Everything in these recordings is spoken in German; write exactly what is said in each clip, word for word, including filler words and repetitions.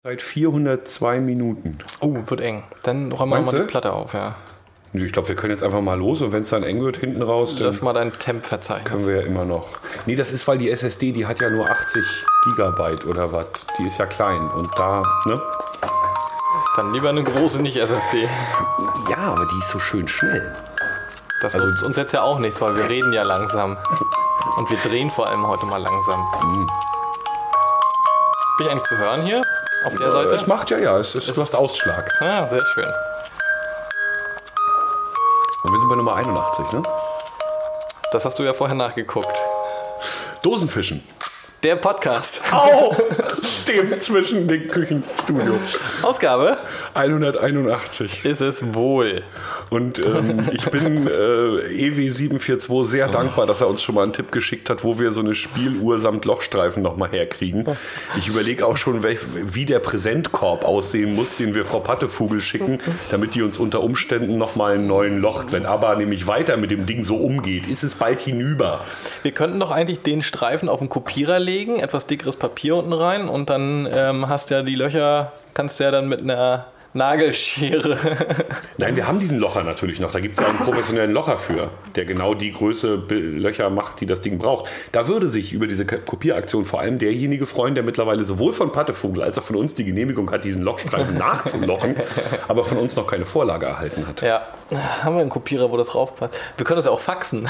Seit vierhundertzwei Minuten. Oh, wird eng. Dann räumen wir mal die Platte auf, ja. Nö, ich glaube, wir können jetzt einfach mal los und wenn es dann eng wird hinten raus, dann lösch mal dein Temp-Verzeichnis. Können wir ja immer noch. Nee, das ist, weil die S S D, die hat ja nur achtzig Gigabyte oder was. Die ist ja klein und da, ne? Dann lieber eine große, nicht S S D. Ja, aber die ist so schön schnell. Das also, nutzt uns jetzt ja auch nichts, weil wir reden ja langsam. Und wir drehen vor allem heute mal langsam. Mhm. Bin ich eigentlich zu hören hier? Auf der Seite? Es macht ja, ja. Es ist, du hast Ausschlag. Ja, sehr schön. Und wir sind bei Nummer einundachtzig, ne? Das hast du ja vorher nachgeguckt. Dosenfischen. Der Podcast. Au! Dem zwischen den Küchenstudio. Ausgabe? hunderteinundachtzig. Ist es wohl. Und ähm, ich bin äh, E W sieben vier zwei sehr oh. dankbar, dass er uns schon mal einen Tipp geschickt hat, wo wir so eine Spieluhr samt Lochstreifen nochmal herkriegen. Ich überlege auch schon, wie der Präsentkorb aussehen muss, den wir Frau Pattevogel schicken, damit die uns unter Umständen nochmal einen neuen locht. Wenn aber nämlich weiter mit dem Ding so umgeht, ist es bald hinüber. Wir könnten doch eigentlich den Streifen auf den Kopierer legen, etwas dickeres Papier unten rein und dann ähm, hast ja die Löcher, kannst du ja dann mit einer Nagelschere. Nein, wir haben diesen Locher natürlich noch. Da gibt es ja einen professionellen Locher für, der genau die Größe Löcher macht, die das Ding braucht. Da würde sich über diese Kopieraktion vor allem derjenige freuen, der mittlerweile sowohl von Pattevogel als auch von uns die Genehmigung hat, diesen Lochstreifen nachzulochen, aber von uns noch keine Vorlage erhalten hat. Ja, haben wir einen Kopierer, wo das draufpasst. Wir können das ja auch faxen.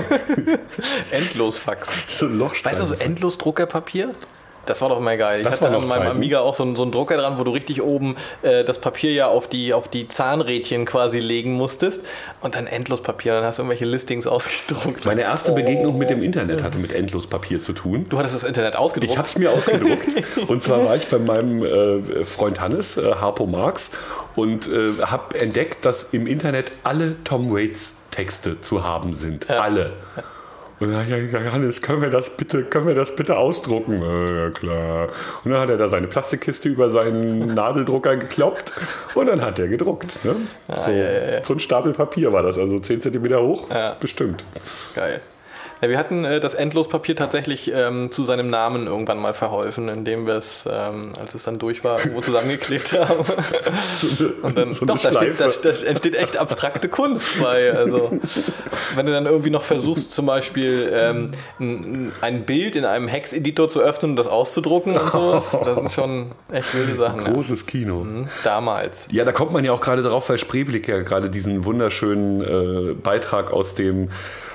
Endlos faxen. So ein weißt du, so endlos Druckerpapier? Das war doch immer geil. Ich das hatte war an meinem Zeiten. Amiga auch so einen, so einen Drucker dran, wo du richtig oben äh, das Papier ja auf die, auf die Zahnrädchen quasi legen musstest und dann Endlospapier, dann hast du irgendwelche Listings ausgedruckt. Meine erste oh. Begegnung mit dem Internet hatte mit Endlospapier zu tun. Du hattest das Internet ausgedruckt? Ich habe es mir ausgedruckt. Und zwar war ich bei meinem äh, Freund Hannes, äh, Harpo Marx, und äh, habe entdeckt, dass im Internet alle Tom Waits Texte zu haben sind. Ja. Alle. Ja. Und dann habe ich gesagt, Hannes, können wir das bitte, können wir das bitte ausdrucken? Ja, klar. Und dann hat er da seine Plastikkiste über seinen Nadeldrucker gekloppt und dann hat er gedruckt. Ne? Ah, so, ja, ja, ja. so ein Stapel Papier war das, also zehn Zentimeter hoch, ja. Bestimmt. Geil. Ja, wir hatten äh, das Endlospapier tatsächlich ähm, zu seinem Namen irgendwann mal verholfen, indem wir es, ähm, als es dann durch war, irgendwo zusammengeklebt haben. So eine, und dann, so doch, da, steht, da, da entsteht echt abstrakte Kunst bei. Also, wenn du dann irgendwie noch versuchst, zum Beispiel ähm, ein, ein Bild in einem Hex-Editor zu öffnen und das auszudrucken und so, das sind schon echt wilde Sachen. Großes ja. Kino. Mhm, damals. Ja, da kommt man ja auch gerade drauf, weil Spreeblick ja gerade diesen wunderschönen äh, Beitrag aus dem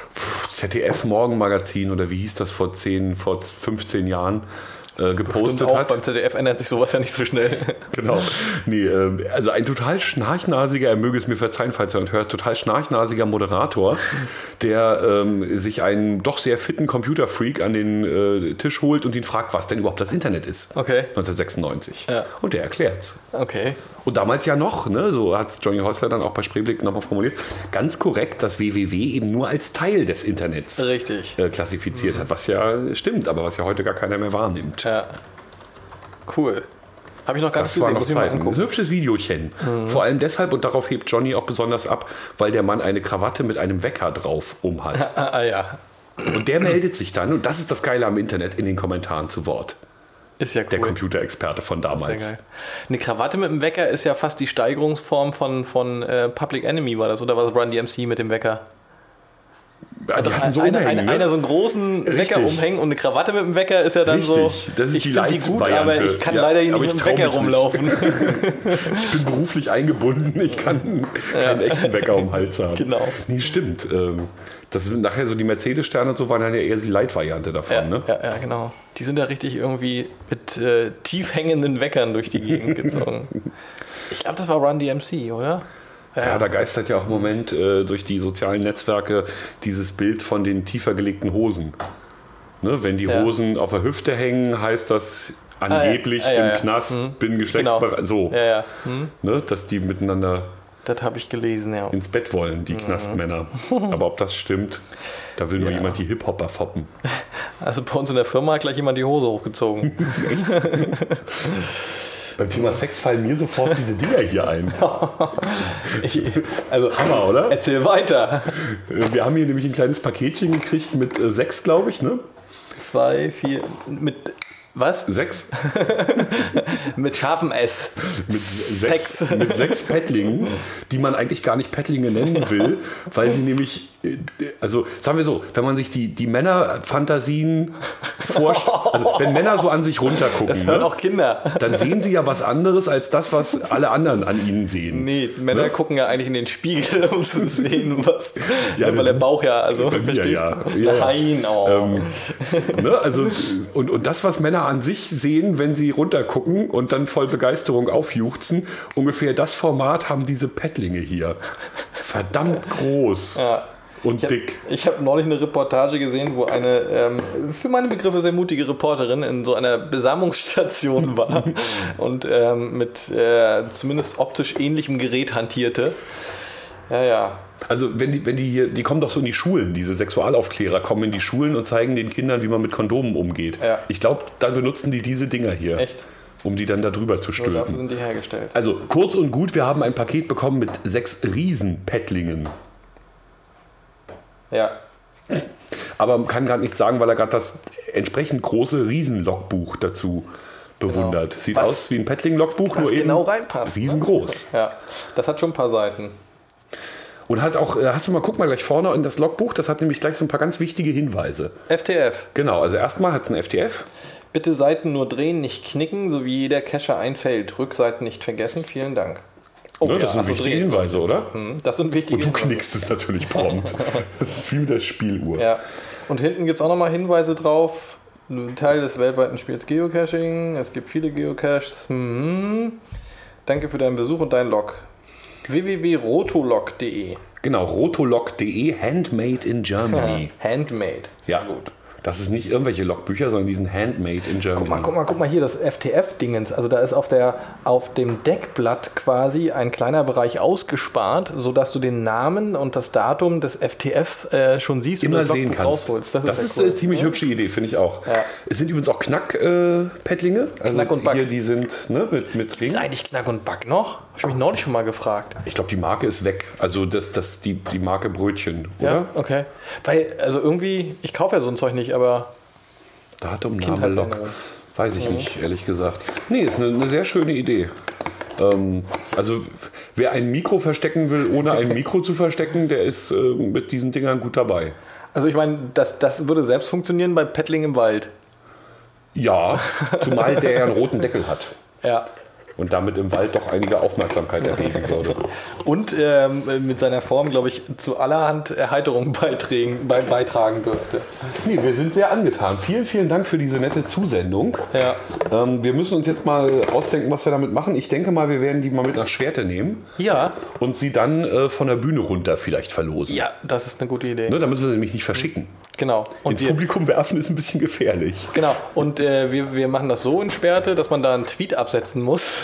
Z D F-Morgenmagazin oder wie hieß das vor zehn, vor fünfzehn Jahren äh, gepostet auch hat. Beim Z D F ändert sich sowas ja nicht so schnell. Genau. Nee, äh, also ein total schnarchnasiger, er möge es mir verzeihen, falls er uns hört, total schnarchnasiger Moderator, der ähm, sich einen doch sehr fitten Computerfreak an den äh, Tisch holt und ihn fragt, was denn überhaupt das Internet ist. Okay. neunzehnhundertsechsundneunzig. Ja. Und der erklärt's. Okay. Und damals ja noch, ne, so hat Johnny Häusler dann auch bei Spreeblick nochmal formuliert, ganz korrekt, dass W W W eben nur als Teil des Internets Richtig. Äh, klassifiziert mhm. hat, was ja stimmt, aber was ja heute gar keiner mehr wahrnimmt. Ja. Cool. Habe ich noch gar das nicht war gesehen. noch Muss ich mal Zeiten. angucken. Ein hübsches Videochen. Mhm. Vor allem deshalb, und darauf hebt Johnny auch besonders ab, weil der Mann eine Krawatte mit einem Wecker drauf um hat. Ah, ja. Und der meldet sich dann, und das ist das Geile am Internet, in den Kommentaren zu Wort. Ist ja cool. Der Computerexperte von damals. Ist ja geil. Eine Krawatte mit dem Wecker ist ja fast die Steigerungsform von, von äh, Public Enemy, war das? Oder war das Run D M C mit dem Wecker? Ja, die hatten so einer, umhängen, einer, ne? einer so einen großen Richtig. Wecker umhängen und eine Krawatte mit dem Wecker ist ja dann Richtig. so. Das ist ich die finde die gut, aber ich kann ja, leider hier nicht mit dem Wecker rumlaufen. Ich bin beruflich eingebunden, ich kann keinen ja. echten Wecker um den Hals haben. Genau. Nee, stimmt. Das sind nachher so die Mercedes-Sterne und so waren dann ja eher die Light-Variante davon. Ja, ne? ja, ja, genau. Die sind ja richtig irgendwie mit äh, tief hängenden Weckern durch die Gegend gezogen. Ich glaube, das war Run D M C, oder? Ja, ja, da geistert ja auch im Moment äh, durch die sozialen Netzwerke dieses Bild von den tiefer gelegten Hosen. Ne, wenn die ja. Hosen auf der Hüfte hängen, heißt das angeblich ah, ja. Ah, ja, im ja. Knast, hm. bin geschlechtsbereit. Genau. So, ja, ja. Hm. ne, dass die miteinander das habe ich gelesen, ja. ins Bett wollen, die mhm. Knastmänner. Aber ob das stimmt, da will nur ja. jemand die Hip-Hopper foppen. Also bei uns in der Firma hat gleich jemand die Hose hochgezogen. Echt? Beim Thema Sex fallen mir sofort diese Dinger hier ein. ich, also Hammer, oder? Erzähl weiter. Wir haben hier nämlich ein kleines Paketchen gekriegt mit äh, sechs, glaube ich, ne? Zwei, vier, mit Was? Sechs? Mit scharfem S. Mit sechs, mit sechs Pettlingen, die man eigentlich gar nicht Pettlinge nennen will, weil sie nämlich, also sagen wir so, wenn man sich die, die Männerfantasien vorstellt, also wenn Männer so an sich runtergucken, das hören ne, auch Kinder, dann sehen sie ja was anderes als das, was alle anderen an ihnen sehen. Nee, Männer ne? gucken ja eigentlich in den Spiegel, um zu sehen, was, ja, weil der Bauch ja, also bei mir, verstehst ja. du? Ja, Nein, oh. Ähm, ne, also, und, und das, was Männer an sich sehen, wenn sie runtergucken und dann voll Begeisterung aufjuchzen, ungefähr das Format haben diese Pettlinge hier. Verdammt groß ja. und ich hab, dick. Ich habe neulich eine Reportage gesehen, wo eine ähm, für meine Begriffe sehr mutige Reporterin in so einer Besamungsstation war und ähm, mit äh, zumindest optisch ähnlichem Gerät hantierte. Ja, ja. Also wenn die, wenn die hier, die kommen doch so in die Schulen, diese Sexualaufklärer kommen in die Schulen und zeigen den Kindern, wie man mit Kondomen umgeht. Ja. Ich glaube, da benutzen die diese Dinger hier. Echt? Um die dann da drüber zu stülpen. Nur dafür sind die hergestellt. Also kurz und gut, wir haben ein Paket bekommen mit sechs Riesen-Pettlingen. Ja. Aber man kann gerade nicht sagen, weil er gerade das entsprechend große Riesen-Logbuch dazu bewundert. Genau. Sieht was, aus wie ein Pettling-Logbuch, nur eben genau reinpasst, riesengroß. Ne? Ja, das hat schon ein paar Seiten. Und hat auch, hast du mal, guck mal gleich vorne in das Logbuch, das hat nämlich gleich so ein paar ganz wichtige Hinweise. F T F. Genau, also erstmal hat es ein F T F. Bitte Seiten nur drehen, nicht knicken, so wie jeder Cacher einfällt. Rückseiten nicht vergessen, vielen Dank. Oh, ne, das ja, sind wichtige drehen. Hinweise, oder? Das sind wichtige Und du Hinweise. Knickst es natürlich prompt. Das ist wie mit der Spieluhr. Ja. Und hinten gibt es auch nochmal Hinweise drauf. Ein Teil des weltweiten Spiels Geocaching. Es gibt viele Geocaches. Hm. Danke für deinen Besuch und deinen Log. w w w punkt rotolog punkt de. Genau, rotolog punkt de, handmade in Germany. Handmade. Ja, gut. Das ist nicht irgendwelche Logbücher, sondern die sind handmade in Germany. Guck mal, guck mal, guck mal hier, das F T F-Dingens. Also da ist auf, der, auf dem Deckblatt quasi ein kleiner Bereich ausgespart, sodass du den Namen und das Datum des F T Fs äh, schon siehst und immer das sehen kannst. Rausholst. Das, das ist, ist cool. eine ziemlich hübsche Idee, finde ich auch. Ja. Es sind übrigens auch Knack-Pettlinge. Äh, also Knack und Back. Hier, die sind ne, mit, mit Ring. Ist eigentlich Knack und Back noch? Habe ich mich neulich schon mal gefragt. Ich glaube, die Marke ist weg. Also das, das, die, die Marke Brötchen, oder? Ja, okay. Weil, also irgendwie, ich kaufe ja so ein Zeug nicht, aber... Datum, Name, Log. Weiß ich mhm. nicht, ehrlich gesagt. Nee, ist eine, eine sehr schöne Idee. Ähm, also wer ein Mikro verstecken will, ohne ein Mikro zu verstecken, der ist äh, mit diesen Dingern gut dabei. Also ich meine, das, das würde selbst funktionieren bei Pettling im Wald. Ja, zumal der ja einen roten Deckel hat. Ja. Und damit im Wald doch einige Aufmerksamkeit erregen würde. Und ähm, mit seiner Form, glaube ich, zu allerhand Erheiterung beitragen, be- beitragen dürfte. Nee, wir sind sehr angetan. Vielen, vielen Dank für diese nette Zusendung. Ja. Ähm, wir müssen uns jetzt mal ausdenken, was wir damit machen. Ich denke mal, wir werden die mal mit nach Schwerte nehmen. Ja. Und sie dann äh, von der Bühne runter vielleicht verlosen. Ja, das ist eine gute Idee. Ne, da müssen wir sie nämlich nicht verschicken. Genau. Und ins wir, Publikum werfen ist ein bisschen gefährlich. Genau. Und äh, wir, wir machen das so in Schwerte, dass man da einen Tweet absetzen muss.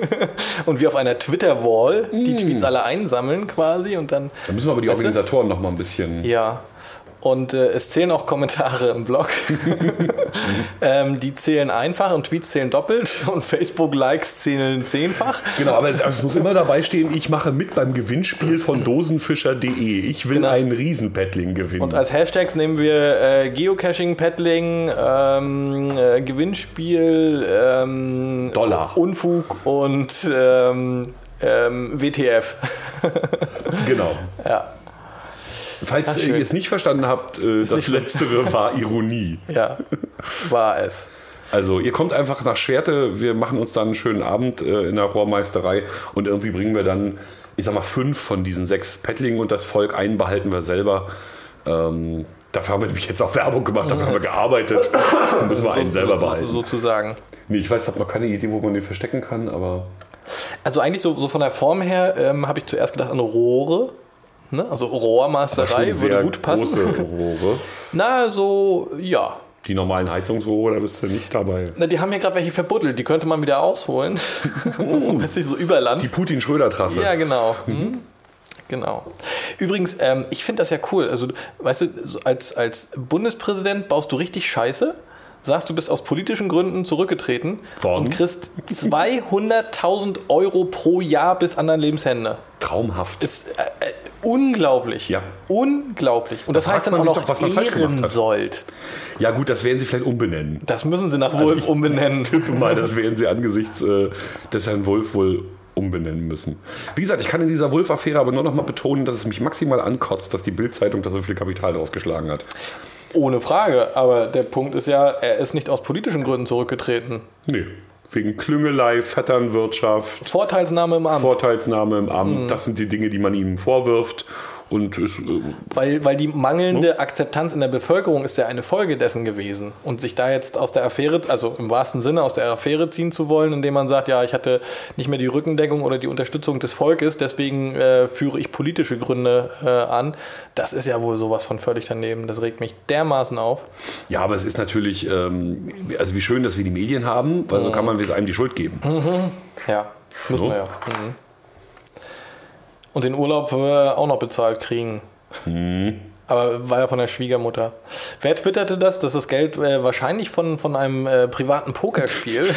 Und wir auf einer Twitter-Wall die mm. Tweets alle einsammeln quasi. Und dann, da müssen wir aber die Organisatoren noch mal ein bisschen... Ja. Und äh, es zählen auch Kommentare im Blog. ähm, die zählen einfach und Tweets zählen doppelt und Facebook-Likes zählen zehnfach. Genau, aber es, es muss immer dabei stehen, ich mache mit beim Gewinnspiel von dosenfischer punkt de. Ich will genau. einen Riesenpettling gewinnen. Und als Hashtags nehmen wir äh, Geocaching, Pettling, ähm, äh, Gewinnspiel, ähm, Dollar, Unfug und ähm, ähm, W T F. Genau. Ja. Falls Ach, ihr es nicht verstanden habt, äh, das Letztere war Ironie. Ja, war es. Also ihr kommt einfach nach Schwerte, wir machen uns dann einen schönen Abend äh, in der Rohrmeisterei und irgendwie bringen wir dann, ich sag mal, fünf von diesen sechs Pettlingen und das Volk ein behalten wir selber. Ähm, dafür haben wir nämlich jetzt auch Werbung gemacht, dafür haben wir gearbeitet und müssen wir einen so, selber behalten. Sozusagen. Nee, ich weiß, ich habe noch keine Idee, wo man den verstecken kann, aber... Also eigentlich so, so von der Form her ähm, habe ich zuerst gedacht an Rohre. Ne? Also Rohrmasterei würde gut passen. Große Rohre. Na, so, ja. Die normalen Heizungsrohre, da bist du nicht dabei. Na, die haben ja gerade welche verbuddelt, die könnte man wieder ausholen. Das ist so Überland. Die Putin-Schröder-Trasse. Ja, genau. Mhm. Genau. Übrigens, ähm, ich finde das ja cool. Also, weißt du, so als, als Bundespräsident baust du richtig Scheiße, sagst, du bist aus politischen Gründen zurückgetreten Worden. Und kriegst zweihunderttausend Euro pro Jahr bis an dein Lebensende. Traumhaft. Ist äh, Unglaublich. Ja. Unglaublich. Und Da das heißt fragt dann auch man sich noch doch, was man falsch gemacht hat. Ehrensold. Ja gut, das werden sie vielleicht umbenennen. Das müssen sie nach Wolf Also ich umbenennen. tippe mal, das werden sie angesichts äh, des Herrn Wolf wohl umbenennen müssen. Wie gesagt, ich kann in dieser Wolf-Affäre aber nur noch mal betonen, dass es mich maximal ankotzt, dass die Bild-Zeitung da so viel Kapital rausgeschlagen hat. Ohne Frage. Aber der Punkt ist ja, er ist nicht aus politischen Gründen zurückgetreten. Nee. Wegen Klüngelei, Vetternwirtschaft, Vorteilsnahme im Amt. Vorteilsnahme im Amt, mhm. Das sind die Dinge, die man ihm vorwirft. Und ist, äh, weil, weil die mangelnde ne? Akzeptanz in der Bevölkerung ist ja eine Folge dessen gewesen. Und sich da jetzt aus der Affäre, also im wahrsten Sinne aus der Affäre ziehen zu wollen, indem man sagt, ja, ich hatte nicht mehr die Rückendeckung oder die Unterstützung des Volkes, deswegen äh, führe ich politische Gründe äh, an, das ist ja wohl sowas von völlig daneben. Das regt mich dermaßen auf. Ja, aber es ist natürlich, ähm, also wie schön, dass wir die Medien haben, weil mhm. so kann man einem die Schuld geben. Mhm. Ja, müssen so. wir ja. Mhm. Und den Urlaub äh, auch noch bezahlt kriegen. Hm. Aber war ja von der Schwiegermutter. Wer twitterte das? Das ist das Geld äh, wahrscheinlich von, von einem äh, privaten Pokerspiel.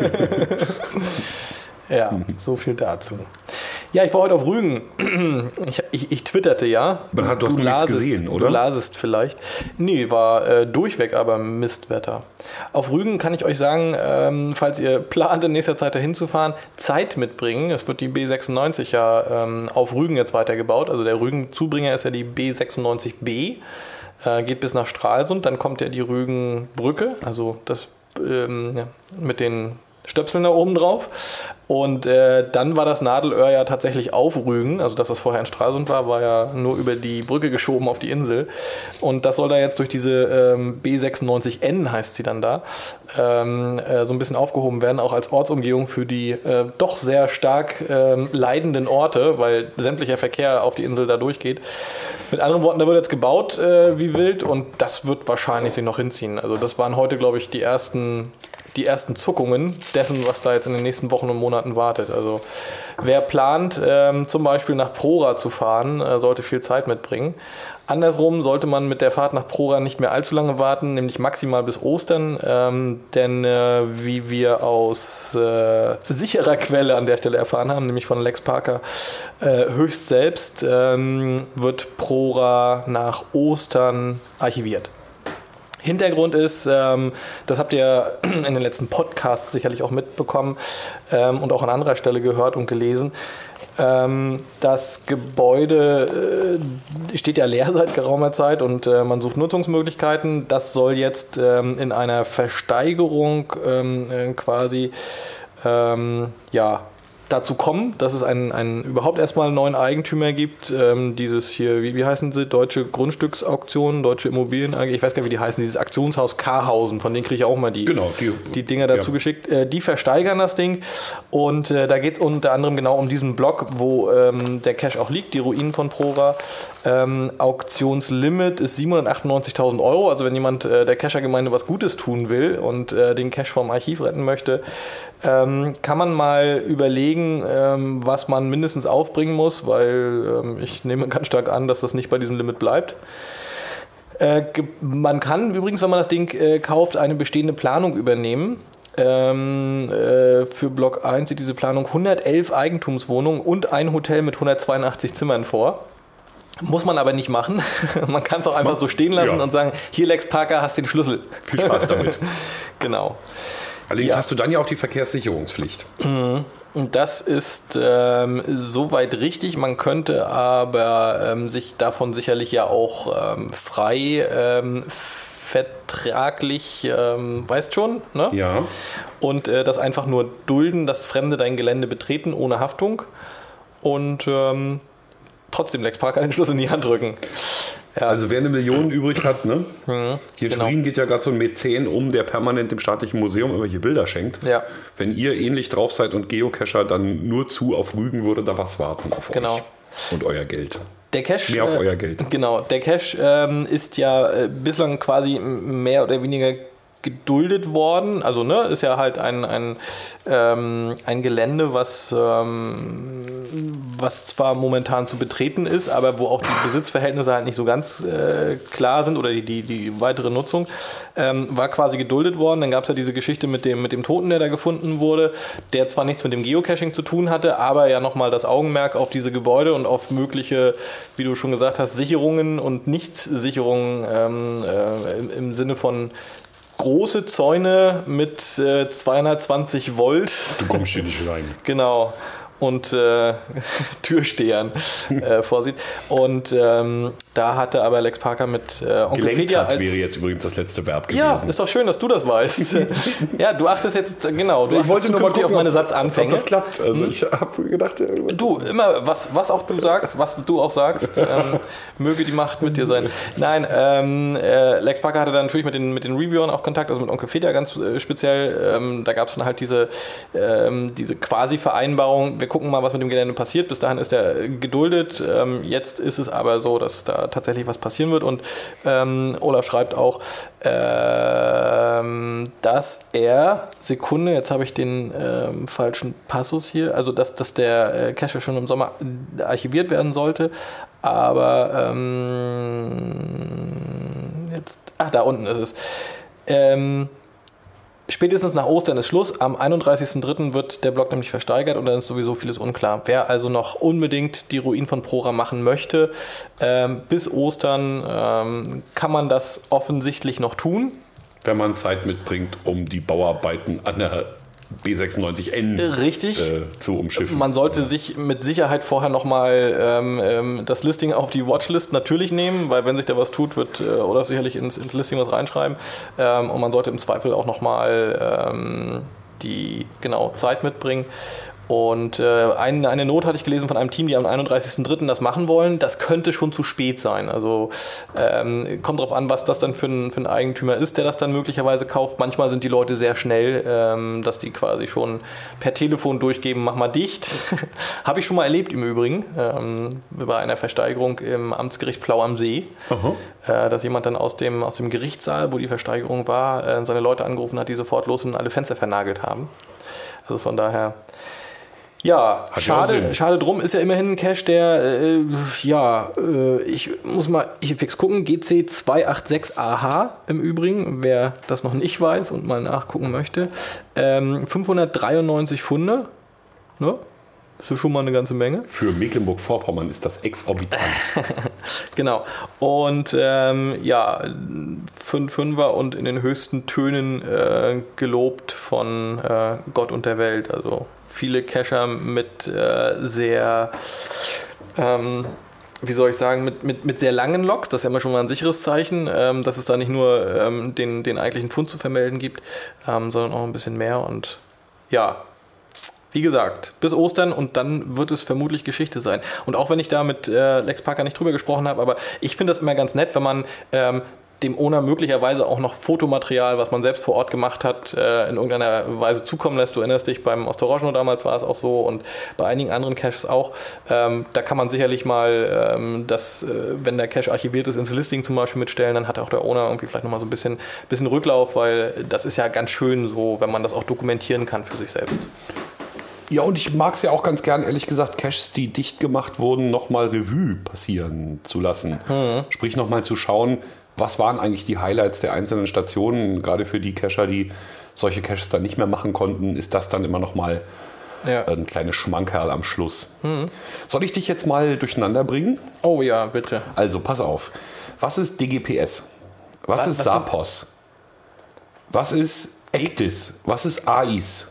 Ja, so viel dazu. Ja, ich war heute auf Rügen. Ich, ich, ich twitterte ja. Man hat, du hast du nichts gesehen, oder? Du lasest vielleicht. Nee, war äh, durchweg aber Mistwetter. Auf Rügen kann ich euch sagen, ähm, falls ihr plant, in nächster Zeit dahin zu fahren, Zeit mitbringen. Es wird die B sechsundneunzig ja ähm, auf Rügen jetzt weitergebaut. Also der Rügen-Zubringer ist ja die B sechsundneunzig B. Äh, geht bis nach Stralsund. Dann kommt ja die Rügenbrücke, also das ähm, ja, mit den Stöpseln da oben drauf. Und äh, dann war das Nadelöhr ja tatsächlich auf Rügen. Also dass das vorher in Stralsund war, war ja nur über die Brücke geschoben auf die Insel. Und das soll da jetzt durch diese ähm, B sechsundneunzig N, heißt sie dann da, ähm, äh, so ein bisschen aufgehoben werden, auch als Ortsumgehung für die äh, doch sehr stark ähm, leidenden Orte, weil sämtlicher Verkehr auf die Insel da durchgeht. Mit anderen Worten, da wird jetzt gebaut äh, wie wild und das wird wahrscheinlich sich noch hinziehen. Also das waren heute, glaube ich, die ersten... die ersten Zuckungen dessen, was da jetzt in den nächsten Wochen und Monaten wartet. Also wer plant, ähm, zum Beispiel nach Prora zu fahren, äh, sollte viel Zeit mitbringen. Andersrum sollte man mit der Fahrt nach Prora nicht mehr allzu lange warten, nämlich maximal bis Ostern, ähm, denn äh, wie wir aus äh, sicherer Quelle an der Stelle erfahren haben, nämlich von Lex Parker äh, höchst selbst, ähm, wird Prora nach Ostern archiviert. Hintergrund ist, ähm, das habt ihr in den letzten Podcasts sicherlich auch mitbekommen ähm, und auch an anderer Stelle gehört und gelesen. Ähm, das Gebäude äh, steht ja leer seit geraumer Zeit und äh, man sucht Nutzungsmöglichkeiten. Das soll jetzt ähm, in einer Versteigerung ähm, äh, quasi ähm, ja, dazu kommen, dass es einen, einen überhaupt erstmal einen neuen Eigentümer gibt. Ähm, dieses hier, wie, wie heißen sie? Deutsche Grundstücksauktionen, Deutsche Immobilien, ich weiß gar nicht, wie die heißen, dieses Aktionshaus Karhausen, von denen kriege ich auch mal die, genau, die, die Dinger dazu ja. geschickt. Äh, die versteigern das Ding und äh, da geht es unter anderem genau um diesen Block, wo ähm, der Cache auch liegt, die Ruinen von Prora. Ähm, Auktionslimit ist siebenhundertachtundneunzigtausend Euro, also wenn jemand äh, der Cacher-Gemeinde was Gutes tun will und äh, den Cache vom Archiv retten möchte, ähm, kann man mal überlegen, ähm, was man mindestens aufbringen muss, weil ähm, ich nehme ganz stark an, dass das nicht bei diesem Limit bleibt. Äh, ge- man kann übrigens, wenn man das Ding äh, kauft, eine bestehende Planung übernehmen. Ähm, äh, für Block eins sieht diese Planung hundertelf Eigentumswohnungen und ein Hotel mit hundertzweiundachtzig Zimmern vor. Muss man aber nicht machen. Man kann es auch einfach so stehen lassen ja. und sagen, hier Lex Parker, hast den Schlüssel. Viel Spaß damit. Genau. Allerdings ja. hast du dann ja auch die Verkehrssicherungspflicht. Mhm. Und das ist ähm, soweit richtig. Man könnte aber ähm, sich davon sicherlich ja auch ähm, frei ähm, vertraglich, ähm, weißt schon, ne? Ja. Und äh, das einfach nur dulden, dass Fremde dein Gelände betreten ohne Haftung und ähm, trotzdem Lex Parker den Schlüssel in die Hand drücken. Ja. Also wer eine Million übrig hat, ne? Mhm, Hier in genau. Schwerin geht ja gerade so ein Mäzen um, der permanent dem staatlichen Museum irgendwelche Bilder schenkt. Ja. Wenn ihr ähnlich drauf seid und Geocacher dann nur zu auf Rügen, würde da was warten auf genau. euch und euer Geld. Der Cache, mehr auf äh, euer Geld. Genau, der Cache ähm, ist ja äh, bislang quasi mehr oder weniger geduldet worden. Also ne, ist ja halt ein, ein, ähm, ein Gelände, was, ähm, was zwar momentan zu betreten ist, aber wo auch die Besitzverhältnisse halt nicht so ganz äh, klar sind oder die, die, die weitere Nutzung, ähm, war quasi geduldet worden. Dann gab es ja diese Geschichte mit dem, mit dem Toten, der da gefunden wurde, der zwar nichts mit dem Geocaching zu tun hatte, aber ja nochmal das Augenmerk auf diese Gebäude und auf mögliche, wie du schon gesagt hast, Sicherungen und Nichtsicherungen ähm, äh, im, im Sinne von große Zäune mit äh, zweihundertzwanzig Volt. Du kommst hier nicht rein. Genau. Und äh, Türstehern äh, vorsieht. Und ähm, da hatte aber Lex Parker mit äh, Onkelfedia als... wäre jetzt übrigens das letzte Verb gewesen. Ja, ist doch schön, dass du das weißt. Ja, du achtest jetzt, genau, du ich wollte nur mal gucken, auf meine Satzanfänge. Ob das klappt. Also hm? ich habe gedacht... Ja, du, immer, was, was auch du sagst, was du auch sagst, ähm, möge die Macht mit dir sein. Nein, ähm, äh, Lex Parker hatte dann natürlich mit den, mit den Reviewern auch Kontakt, also mit Onkelfedia ganz äh, speziell. Ähm, da gab es dann halt diese, ähm, diese Quasi-Vereinbarung, wir gucken mal, was mit dem Gelände passiert. Bis dahin ist er geduldet. Ähm, jetzt ist es aber so, dass da tatsächlich was passieren wird. Und ähm, Olaf schreibt auch, ähm, dass er, Sekunde, jetzt habe ich den ähm, falschen Passus hier, also dass, dass der äh, Cache schon im Sommer archiviert werden sollte. Aber ähm, jetzt, ach, da unten ist es. Ähm, Spätestens nach Ostern ist Schluss. Am einunddreißigsten dritten wird der Blog nämlich versteigert und dann ist sowieso vieles unklar. Wer also noch unbedingt die Ruinen von Prora machen möchte, ähm, bis Ostern ähm, kann man das offensichtlich noch tun. Wenn man Zeit mitbringt, um die Bauarbeiten an der B sechsundneunzig N Richtig. Äh, zu umschiffen. Man sollte sich mit Sicherheit vorher nochmal ähm, ähm, das Listing auf die Watchlist natürlich nehmen, weil wenn sich da was tut, wird äh, Olaf sicherlich ins, ins Listing was reinschreiben. Ähm, und man sollte im Zweifel auch nochmal ähm, die genau Zeit mitbringen. Und äh, eine, eine Note hatte ich gelesen von einem Team, die am einunddreißigsten dritten das machen wollen. Das könnte schon zu spät sein. Also ähm, kommt drauf an, was das dann für ein, für ein Eigentümer ist, der das dann möglicherweise kauft. Manchmal sind die Leute sehr schnell, ähm, dass die quasi schon per Telefon durchgeben, mach mal dicht. Habe ich schon mal erlebt im Übrigen, ähm, bei einer Versteigerung im Amtsgericht Plau am See. Äh, dass jemand dann aus dem, aus dem Gerichtssaal, wo die Versteigerung war, äh, seine Leute angerufen hat, die sofort los und alle Fenster vernagelt haben. Also von daher... Ja, Hat schade, schade drum, ist ja immerhin ein Cache, der, äh, ja, äh, ich muss mal hier fix gucken, G C zwei acht sechs A H im Übrigen, wer das noch nicht weiß und mal nachgucken möchte, ähm, fünfhundertdreiundneunzig Funde, ne? Das ist schon mal eine ganze Menge. Für Mecklenburg-Vorpommern ist das exorbitant. Genau. Und ähm, ja, fünf Fünfer und in den höchsten Tönen äh, gelobt von äh, Gott und der Welt. Also viele Cacher mit äh, sehr, ähm, wie soll ich sagen, mit, mit, mit sehr langen Logs. Das ist ja immer schon mal ein sicheres Zeichen, ähm, dass es da nicht nur ähm, den, den eigentlichen Fund zu vermelden gibt, ähm, sondern auch ein bisschen mehr. Und ja, wie gesagt, bis Ostern und dann wird es vermutlich Geschichte sein. Und auch wenn ich da mit äh, Lex Parker nicht drüber gesprochen habe, aber ich finde das immer ganz nett, wenn man ähm, dem Owner möglicherweise auch noch Fotomaterial, was man selbst vor Ort gemacht hat, äh, in irgendeiner Weise zukommen lässt. Du erinnerst dich, beim Ostorojno damals war es auch so und bei einigen anderen Caches auch. Ähm, da kann man sicherlich mal ähm, das, äh, wenn der Cache archiviert ist, ins Listing zum Beispiel mitstellen, dann hat auch der Owner irgendwie vielleicht nochmal so ein bisschen, bisschen Rücklauf, weil das ist ja ganz schön so, wenn man das auch dokumentieren kann für sich selbst. Ja, und ich mag es ja auch ganz gern, ehrlich gesagt, Caches, die dicht gemacht wurden, nochmal Revue passieren zu lassen. Mhm. Sprich, nochmal zu schauen, was waren eigentlich die Highlights der einzelnen Stationen. Gerade für die Cacher, die solche Caches dann nicht mehr machen konnten, ist das dann immer nochmal ja. ein kleines Schmankerl am Schluss. Mhm. Soll ich dich jetzt mal durcheinander bringen? Oh ja, bitte. Also, pass auf. Was ist D G P S? Was, was ist was Sapos? Was ist Actis? Was ist A I S?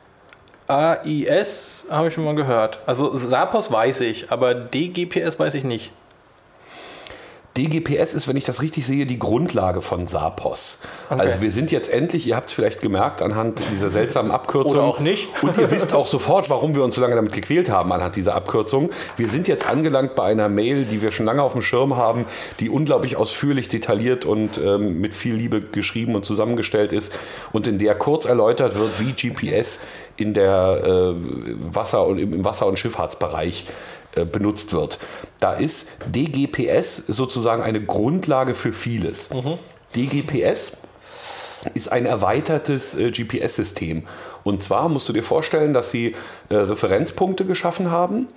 A I S habe ich schon mal gehört. Also Sapos weiß ich, aber D G P S weiß ich nicht. D G P S ist, wenn ich das richtig sehe, die Grundlage von Sapos. Okay. Also wir sind jetzt endlich, ihr habt es vielleicht gemerkt, anhand dieser seltsamen Abkürzung. Oder auch nicht. Und ihr wisst auch sofort, warum wir uns so lange damit gequält haben, anhand dieser Abkürzung. Wir sind jetzt angelangt bei einer Mail, die wir schon lange auf dem Schirm haben, die unglaublich ausführlich, detailliert und ähm, mit viel Liebe geschrieben und zusammengestellt ist und in der kurz erläutert wird, wie G P S in der äh, Wasser- und im Wasser- und Schifffahrtsbereich benutzt wird. Da ist D G P S sozusagen eine Grundlage für vieles. Mhm. D G P S ist ein erweitertes äh, G P S-System. Und zwar musst du dir vorstellen, dass sie äh, Referenzpunkte geschaffen haben,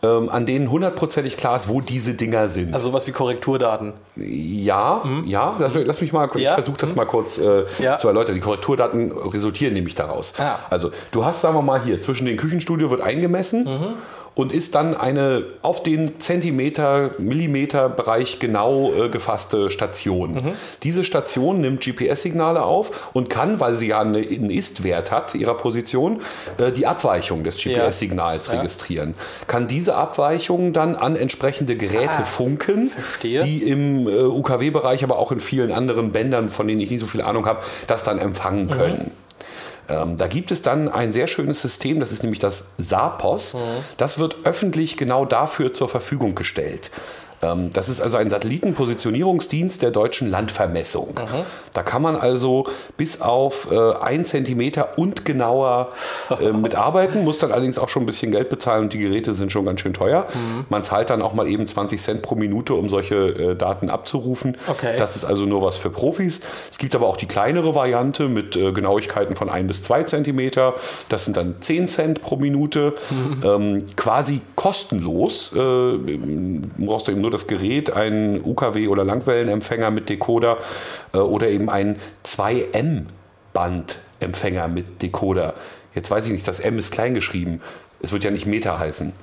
ähm, an denen hundertprozentig klar ist, wo diese Dinger sind. Also sowas wie Korrekturdaten. Ja, mhm. ja. Lass, lass mich mal, ich ja. versuche das mhm. mal kurz äh, ja. zu erläutern. Die Korrekturdaten resultieren nämlich daraus. Ah. Also du hast, sagen wir mal hier, zwischen den Küchenstudio wird eingemessen. Mhm. Und ist dann eine auf den Zentimeter, Millimeter Bereich genau äh, gefasste Station. Mhm. Diese Station nimmt G P S-Signale auf und kann, weil sie ja eine, einen Ist-Wert hat, ihrer Position, äh, die Abweichung des G P S-Signals ja. registrieren. Kann diese Abweichung dann an entsprechende Geräte ah, funken, verstehe. Die im äh, U K W-Bereich, aber auch in vielen anderen Bändern, von denen ich nicht so viel Ahnung habe, das dann empfangen können. Mhm. Ähm, da gibt es dann ein sehr schönes System, das ist nämlich das SAPOS. Mhm. Das wird öffentlich genau dafür zur Verfügung gestellt. Ähm, das ist also ein Satellitenpositionierungsdienst der Deutschen Landvermessung. Mhm. Da kann man also bis auf äh, ein Zentimeter und genauer äh, mitarbeiten, muss dann allerdings auch schon ein bisschen Geld bezahlen und die Geräte sind schon ganz schön teuer. Mhm. Man zahlt dann auch mal eben zwanzig Cent pro Minute, um solche äh, Daten abzurufen. Okay. Das ist also nur was für Profis. Es gibt aber auch die kleinere Variante mit äh, Genauigkeiten von ein bis zwei Zentimeter. Das sind dann zehn Cent pro Minute. Mhm. Ähm, quasi kostenlos. Äh, brauchst du eben nur das Gerät, einen U K W- oder Langwellenempfänger mit Decoder äh, oder eben einen zwei M Bandempfänger mit Decoder. Jetzt weiß ich nicht, das M ist klein geschrieben. Es wird ja nicht Meter heißen.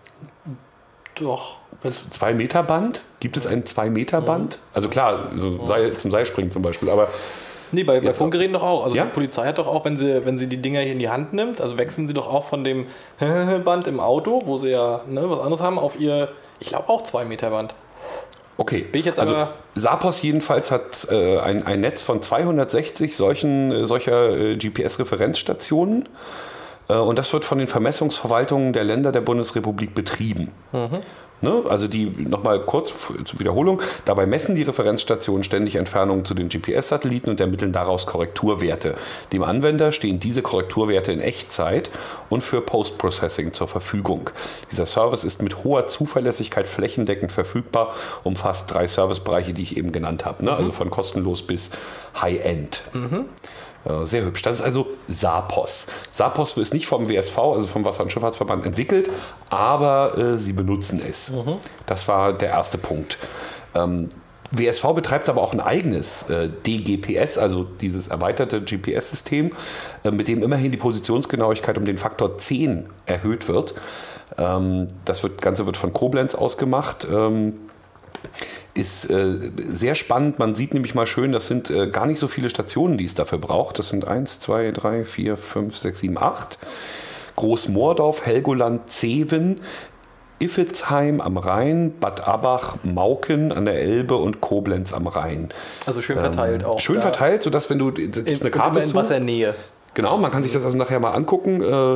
Doch. zwei Meter Band? Gibt es ein zwei Meter Band? Also klar, so Seil, zum Seilspringen zum Beispiel, aber... Nee, bei, bei Funkgeräten doch auch. Also ja? Die Polizei hat doch auch, wenn sie, wenn sie die Dinger hier in die Hand nimmt, also wechseln sie doch auch von dem Band im Auto, wo sie ja ne, was anderes haben, auf ihr... Ich glaube auch zwei Meter Band. Okay, Bin ich jetzt also aber SAPOS jedenfalls hat äh, ein, ein Netz von zweihundertsechzig solchen, äh, solcher äh, G P S-Referenzstationen äh, und das wird von den Vermessungsverwaltungen der Länder der Bundesrepublik betrieben. Mhm. Ne? Also die, nochmal kurz zur Wiederholung, dabei messen die Referenzstationen ständig Entfernungen zu den G P S-Satelliten und ermitteln daraus Korrekturwerte. Dem Anwender stehen diese Korrekturwerte in Echtzeit und für Post-Processing zur Verfügung. Dieser Service ist mit hoher Zuverlässigkeit flächendeckend verfügbar, umfasst drei Servicebereiche, die ich eben genannt habe, ne? Mhm. Also von kostenlos bis High-End. Mhm. Sehr hübsch. Das ist also SAPOS. SAPOS ist nicht vom W S V, also vom Wasser- und Schifffahrtsverband, entwickelt, aber äh, sie benutzen es. Mhm. Das war der erste Punkt. Ähm, W S V betreibt aber auch ein eigenes äh, D G P S, also dieses erweiterte G P S-System, äh, mit dem immerhin die Positionsgenauigkeit um den Faktor zehn erhöht wird. Ähm, das wird, Ganze wird von Koblenz aus gemacht. Ähm, Ist äh, sehr spannend. Man sieht nämlich mal schön, das sind äh, gar nicht so viele Stationen, die es dafür braucht. Das sind eins, zwei, drei, vier, fünf, sechs, sieben, acht. Großmoordorf, Helgoland, Zeven, Iffezheim am Rhein, Bad Abbach, Mauken an der Elbe und Koblenz am Rhein. Also schön verteilt ähm, auch. Schön verteilt, sodass wenn du in, eine Karte in Wassernähe. Genau, man kann sich das also nachher mal angucken. Äh,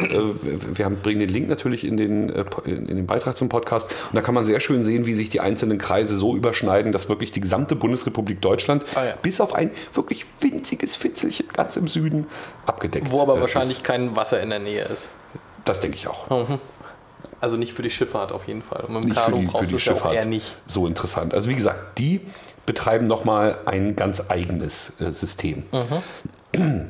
wir haben, bringen den Link natürlich in den, in den Beitrag zum Podcast. Und da kann man sehr schön sehen, wie sich die einzelnen Kreise so überschneiden, dass wirklich die gesamte Bundesrepublik Deutschland ah, ja. bis auf ein wirklich winziges Fitzelchen ganz im Süden abgedeckt ist. Wo aber wahrscheinlich ist. Kein Wasser in der Nähe ist. Das denke ich auch. Mhm. Also nicht für die Schifffahrt auf jeden Fall. Und mit dem nicht Kanu für die, für die Schifffahrt eher nicht. So interessant. Also wie gesagt, die betreiben nochmal ein ganz eigenes äh, System. Mhm.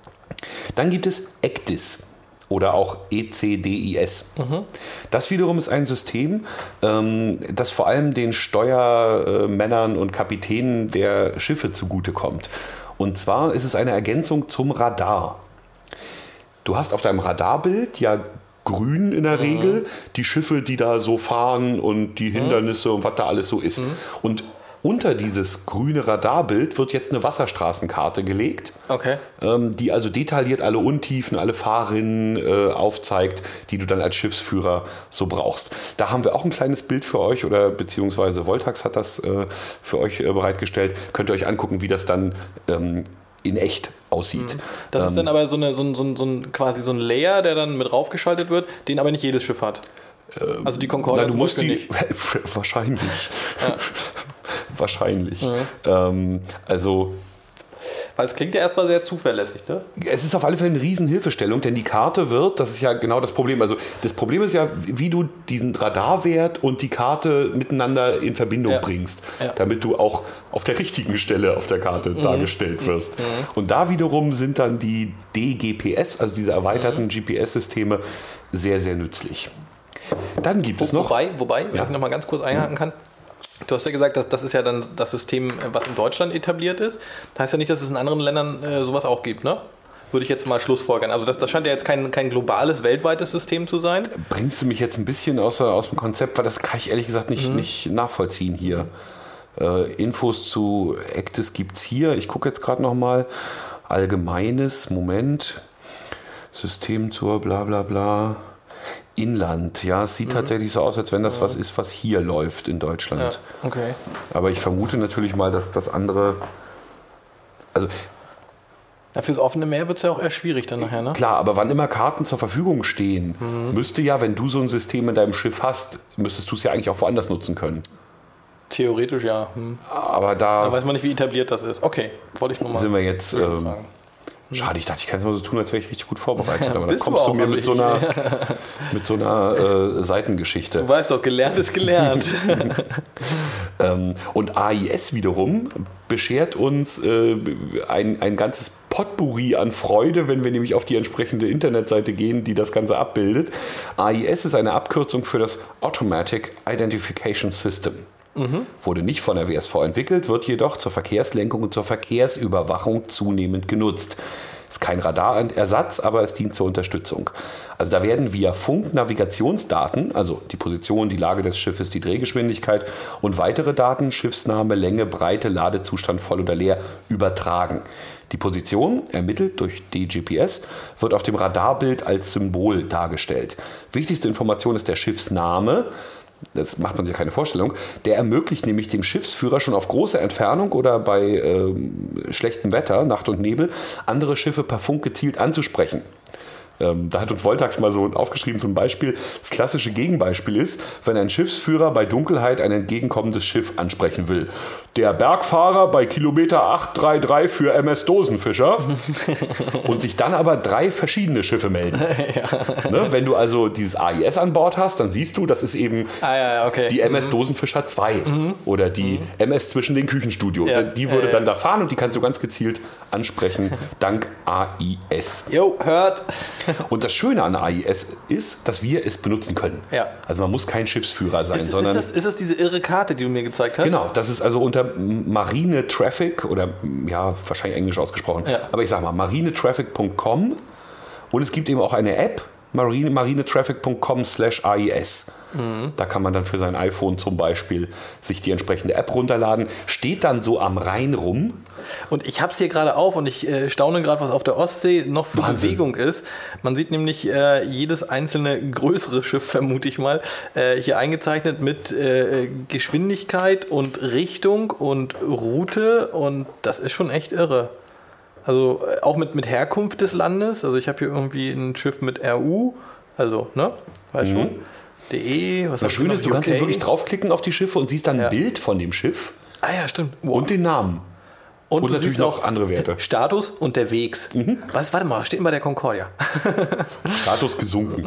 Dann gibt es ECDIS oder auch E C D I S. Mhm. Das wiederum ist ein System, ähm, das vor allem den Steuermännern und Kapitänen der Schiffe zugutekommt. Und zwar ist es eine Ergänzung zum Radar. Du hast auf deinem Radarbild ja grün in der mhm. Regel die Schiffe, die da so fahren und die Hindernisse mhm. und was da alles so ist. Mhm. Und unter dieses grüne Radarbild wird jetzt eine Wasserstraßenkarte gelegt, okay. ähm, die also detailliert alle Untiefen, alle Fahrrinnen äh, aufzeigt, die du dann als Schiffsführer so brauchst. Da haben wir auch ein kleines Bild für euch oder beziehungsweise Voltax hat das äh, für euch äh, bereitgestellt. Könnt ihr euch angucken, wie das dann ähm, in echt aussieht. Das ähm, ist dann aber so, eine, so, ein, so, ein, so ein quasi so ein Layer, der dann mit raufgeschaltet wird, den aber nicht jedes Schiff hat. Also die Concorde du musst die nicht. Wahrscheinlich. Ja. Wahrscheinlich. Mhm. Ähm, also. Weil es klingt ja erstmal sehr zuverlässig, ne? Es ist auf alle Fälle eine Riesenhilfestellung, denn die Karte wird, das ist ja genau das Problem. Also das Problem ist ja, wie du diesen Radarwert und die Karte miteinander in Verbindung ja. bringst, ja. damit du auch auf der richtigen Stelle auf der Karte mhm. dargestellt wirst. Mhm. Und da wiederum sind dann die D G P S, also diese erweiterten mhm. G P S-Systeme, sehr, sehr nützlich. Dann gibt Wo, es noch... Wobei, wobei wenn ja. ich noch mal ganz kurz einhaken kann, du hast ja gesagt, dass das ist ja dann das System, was in Deutschland etabliert ist. Das heißt ja nicht, dass es in anderen Ländern äh, sowas auch gibt, ne? Würde ich jetzt mal schlussfolgern. Also das, das scheint ja jetzt kein, kein globales, weltweites System zu sein. Bringst du mich jetzt ein bisschen aus, aus dem Konzept, weil das kann ich ehrlich gesagt nicht, mhm. nicht nachvollziehen hier. Äh, Infos zu Actis gibt es hier. Ich gucke jetzt gerade nochmal. Allgemeines, Moment. System zur bla bla bla. Inland, ja, es sieht mhm. tatsächlich so aus, als wenn das ja. was ist, was hier läuft in Deutschland. Ja, okay. Aber ich vermute natürlich mal, dass das andere... Also... Ja, fürs offene Meer wird es ja auch eher schwierig dann nachher, ne? Klar, aber wann immer Karten zur Verfügung stehen, mhm. müsste ja, wenn du so ein System in deinem Schiff hast, müsstest du es ja eigentlich auch woanders nutzen können. Theoretisch ja. Hm. Aber da... Da weiß man nicht, wie etabliert das ist. Okay, wollte ich nur mal... Sind wir jetzt... Ähm, schade, ich dachte, ich kann es mal so tun, als wäre ich richtig gut vorbereitet. Aber dann Bist kommst du du mir also mit, so einer, mit so einer äh, Seitengeschichte. Du weißt doch, gelernt ist gelernt. ähm, und A I S wiederum beschert uns äh, ein, ein ganzes Potpourri an Freude, wenn wir nämlich auf die entsprechende Internetseite gehen, die das Ganze abbildet. A I S ist eine Abkürzung für das Automatic Identification System. Mhm. Wurde nicht von der W S V entwickelt, wird jedoch zur Verkehrslenkung und zur Verkehrsüberwachung zunehmend genutzt. Ist kein Radarersatz, aber es dient zur Unterstützung. Also da werden via Funk Navigationsdaten, also die Position, die Lage des Schiffes, die Drehgeschwindigkeit und weitere Daten, Schiffsname, Länge, Breite, Ladezustand voll oder leer, übertragen. Die Position, ermittelt durch D G P S, wird auf dem Radarbild als Symbol dargestellt. Wichtigste Information ist der Schiffsname. Das macht man sich keine Vorstellung. Der ermöglicht nämlich dem Schiffsführer schon auf große Entfernung oder bei ähm, schlechtem Wetter, Nacht und Nebel, andere Schiffe per Funk gezielt anzusprechen. Ähm, da hat uns Voltax mal so aufgeschrieben zum Beispiel. Das klassische Gegenbeispiel ist, wenn ein Schiffsführer bei Dunkelheit ein entgegenkommendes Schiff ansprechen will. Der Bergfahrer bei Kilometer acht drei drei für M S Dosenfischer und sich dann aber drei verschiedene Schiffe melden. Ja. Ne? Wenn du also dieses A I S an Bord hast, dann siehst du, das ist eben ah, ja, okay. die M S Dosenfischer zwei mhm. oder die mhm. M S zwischen den Küchenstudio. Ja. Die würde äh, dann da fahren und die kannst du ganz gezielt ansprechen, dank A I S. Jo, hört. Und das Schöne an A I S ist, dass wir es benutzen können. Ja. Also man muss kein Schiffsführer sein, ist, sondern... Ist das, ist das diese irre Karte, die du mir gezeigt hast? Genau, das ist also unter Marine Traffic oder ja, wahrscheinlich englisch ausgesprochen, ja. aber ich sag mal marinetraffic punkt com und es gibt eben auch eine App, marine, marinetraffic punkt com slash A I S. Mhm. Da kann man dann für sein iPhone zum Beispiel sich die entsprechende App runterladen, steht dann so am Rhein rum. Und ich habe es hier gerade auf und ich äh, staune gerade, was auf der Ostsee noch für Wahnsinn. Bewegung ist. Man sieht nämlich äh, jedes einzelne größere Schiff, vermute ich mal, äh, hier eingezeichnet mit äh, Geschwindigkeit und Richtung und Route und das ist schon echt irre. Also äh, auch mit, mit Herkunft des Landes. Also ich habe hier irgendwie ein Schiff mit R U, also, ne, weißt du? Mhm. De, was das Schöne ist, du kannst wirklich draufklicken auf die Schiffe und siehst dann ein ja. Bild von dem Schiff. Ah ja, stimmt. Wow. Und den Namen. Und, und natürlich noch andere Werte. Status unterwegs. Mhm. Was, warte mal, steht bei der Concordia. Status gesunken.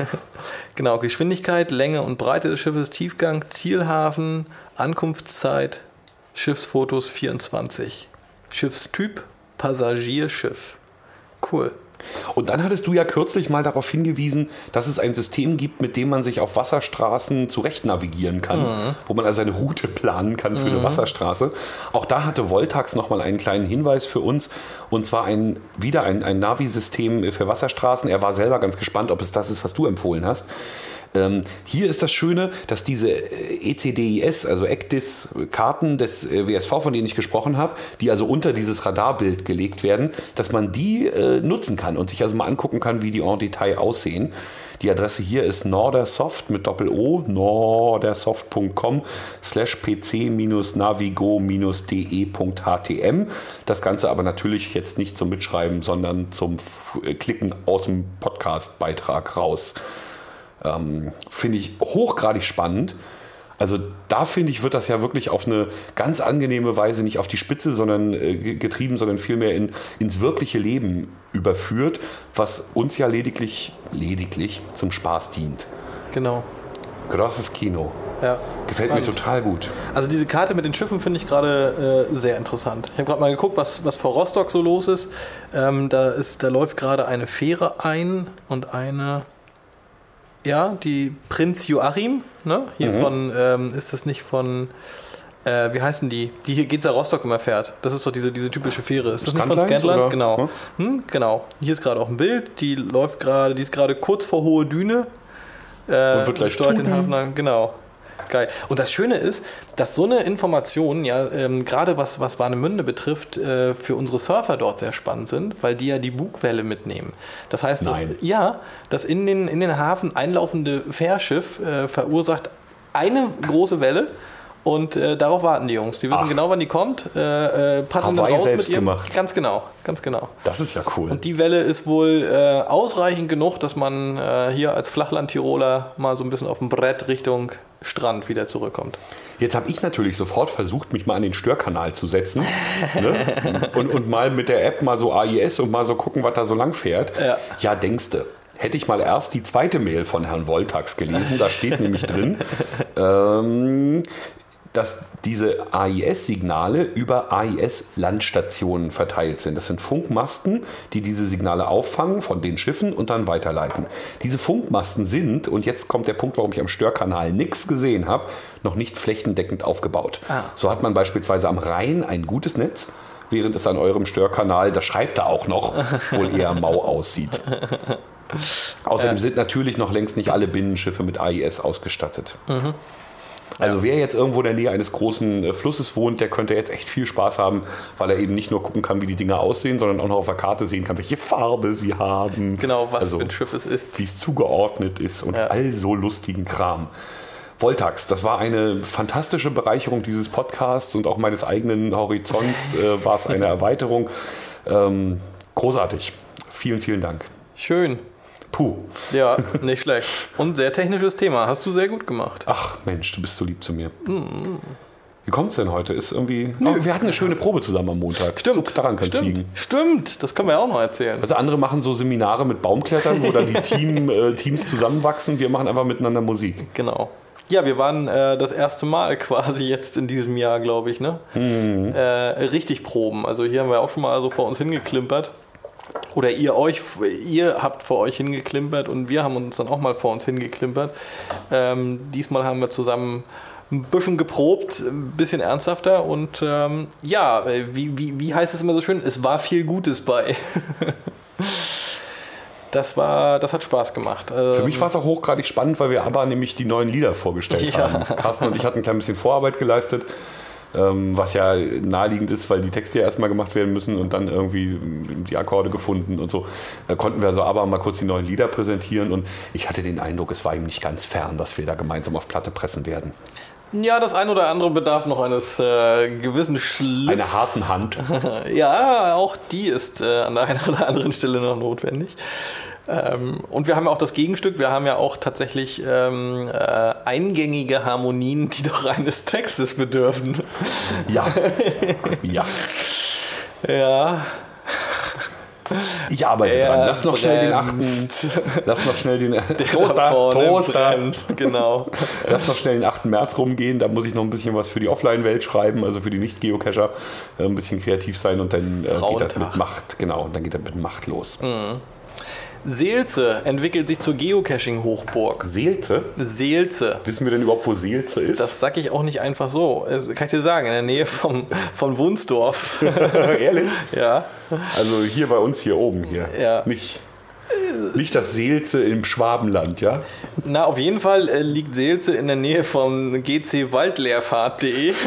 Genau, Geschwindigkeit, Länge und Breite des Schiffes, Tiefgang, Zielhafen, Ankunftszeit, Schiffsfotos vierundzwanzig. Schiffstyp, Passagierschiff. Cool. Und dann hattest du ja kürzlich mal darauf hingewiesen, dass es ein System gibt, mit dem man sich auf Wasserstraßen zurecht navigieren kann, mhm. wo man also eine Route planen kann für mhm. eine Wasserstraße. Auch da hatte Voltax nochmal einen kleinen Hinweis für uns, und zwar ein, wieder ein, ein Navi-System für Wasserstraßen. Er war selber ganz gespannt, ob es das ist, was du empfohlen hast. Ähm, hier ist das Schöne, dass diese E C D I S, also Actis-Karten des W S V, von denen ich gesprochen habe, die also unter dieses Radarbild gelegt werden, dass man die äh, nutzen kann und sich also mal angucken kann, wie die en Detail aussehen. Die Adresse hier ist nordersoft mit Doppel-O, nordersoft punkt com slash pc navigo de.htm. Das Ganze aber natürlich jetzt nicht zum Mitschreiben, sondern zum Klicken aus dem Podcast-Beitrag raus. Ähm, finde ich hochgradig spannend. Also da finde ich, wird das ja wirklich auf eine ganz angenehme Weise nicht auf die Spitze, sondern äh, getrieben, sondern vielmehr in, ins wirkliche Leben überführt, was uns ja lediglich, lediglich zum Spaß dient. Genau. Großes Kino. Ja, gefällt spannend. Mir total gut. Also diese Karte mit den Schiffen finde ich gerade äh, sehr interessant. Ich habe gerade mal geguckt, was, was vor Rostock so los ist. Ähm, da ist. Da läuft gerade eine Fähre ein und eine Ja, die Prinz Joachim, ne? Hier mhm. von, ähm, ist das nicht von, äh, wie heißen die? Die hier Geza Rostock immer fährt. Das ist doch diese, diese typische Fähre. Ist das nicht von Scandlines? Genau. Hm? Hm, genau. Hier ist gerade auch ein Bild, die läuft gerade, die ist gerade kurz vor Hohe Düne. Äh, und wird gleich steuert den Hafen an, genau. Geil. Und das Schöne ist, dass so eine Information, ja, ähm, gerade was, was Warnemünde betrifft, äh, für unsere Surfer dort sehr spannend sind, weil die ja die Bugwelle mitnehmen. Das heißt, dass, ja, das in den, in den Hafen einlaufende Fährschiff äh, verursacht eine große Welle. Und äh, darauf warten die Jungs. Die wissen Ach. genau, wann die kommt. Äh, äh, paddeln dann raus mit ihrem. Gemacht. Ganz genau, ganz genau. Das ist ja cool. Und die Welle ist wohl äh, ausreichend genug, dass man äh, hier als Flachland-Tiroler mal so ein bisschen auf dem Brett Richtung Strand wieder zurückkommt. Jetzt habe ich natürlich sofort versucht, mich mal an den Störkanal zu setzen ne? und, und mal mit der App mal so A I S und mal so gucken, was da so lang fährt. Ja, ja denkste. Hätte ich mal erst die zweite Mail von Herrn Voltax gelesen, da steht nämlich drin, ähm, dass diese A I S-Signale über A I S-Landstationen verteilt sind. Das sind Funkmasten, die diese Signale auffangen von den Schiffen und dann weiterleiten. Diese Funkmasten sind, und jetzt kommt der Punkt, warum ich am Störkanal nichts gesehen habe, noch nicht flächendeckend aufgebaut. Ah. So hat man beispielsweise am Rhein ein gutes Netz, während es an eurem Störkanal, da schreibt er auch noch, wohl eher mau aussieht. Außerdem ja. sind natürlich noch längst nicht alle Binnenschiffe mit A I S ausgestattet. Mhm. Also wer jetzt irgendwo in der Nähe eines großen Flusses wohnt, der könnte jetzt echt viel Spaß haben, weil er eben nicht nur gucken kann, wie die Dinger aussehen, sondern auch noch auf der Karte sehen kann, welche Farbe sie haben. Genau, was also, für ein Schiff es ist. Wie es zugeordnet ist und ja. all so lustigen Kram. Voltax, das war eine fantastische Bereicherung dieses Podcasts und auch meines eigenen Horizonts äh, war es eine Erweiterung. Ähm, großartig. Vielen, vielen Dank. Schön. Puh. Ja, nicht schlecht. Und sehr technisches Thema. Hast du sehr gut gemacht. Ach Mensch, du bist so lieb zu mir. Mm. Wie kommt es denn heute? Ist irgendwie. Oh, wir hatten eine schöne Probe zusammen am Montag. Stimmt. So, daran kann es liegen. Stimmt, das können wir auch noch erzählen. Also andere machen so Seminare mit Baumklettern, wo dann die Team, äh, Teams zusammenwachsen. Wir machen einfach miteinander Musik. Genau. Ja, wir waren äh, das erste Mal quasi jetzt in diesem Jahr, glaube ich, ne? Mhm. Äh, richtig proben. Also hier haben wir auch schon mal so vor uns hingeklimpert. Oder ihr euch, ihr habt vor euch hingeklimpert und wir haben uns dann auch mal vor uns hingeklimpert. Ähm, diesmal haben wir zusammen ein bisschen geprobt, ein bisschen ernsthafter und ähm, ja, wie, wie, wie heißt es immer so schön? Es war viel Gutes bei. Das war, das hat Spaß gemacht. Für mich war es auch hochgradig spannend, weil wir aber nämlich die neuen Lieder vorgestellt ja. haben. Carsten und ich hatten ein klein bisschen Vorarbeit geleistet. Was ja naheliegend ist, weil die Texte ja erstmal gemacht werden müssen und dann irgendwie die Akkorde gefunden und so. Da konnten wir also aber mal kurz die neuen Lieder präsentieren und ich hatte den Eindruck, es war ihm nicht ganz fern, dass wir da gemeinsam auf Platte pressen werden. Ja, das ein oder andere bedarf noch eines äh, gewissen Schliffs. Einer harten Hand. Ja, auch die ist äh, an der einen oder anderen Stelle noch notwendig. Ähm, und wir haben ja auch das Gegenstück, wir haben ja auch tatsächlich ähm, äh, eingängige Harmonien, die doch eines Textes bedürfen. Ja. Ja. Ja. Ich arbeite er dran. Lass noch bremst. schnell den achten. Lass noch schnell den Toaster. Toaster. Bremst, genau. Lass noch schnell den achten März rumgehen. Da muss ich noch ein bisschen was für die Offline-Welt schreiben, also für die Nicht-Geocacher. Ein bisschen kreativ sein und dann äh, geht das mit Macht. Genau, und dann geht das mit Macht los. Mhm. Seelze entwickelt sich zur Geocaching-Hochburg. Seelze? Seelze. Wissen wir denn überhaupt, wo Seelze ist? Das sag ich auch nicht einfach so. Das kann ich dir sagen, in der Nähe vom, von Wunsdorf. Ehrlich? Ja. Also hier bei uns hier oben hier. Ja. Nicht, nicht das Seelze im Schwabenland, ja? Na, auf jeden Fall äh, liegt Seelze in der Nähe von g c waldleerfahrt punkt de.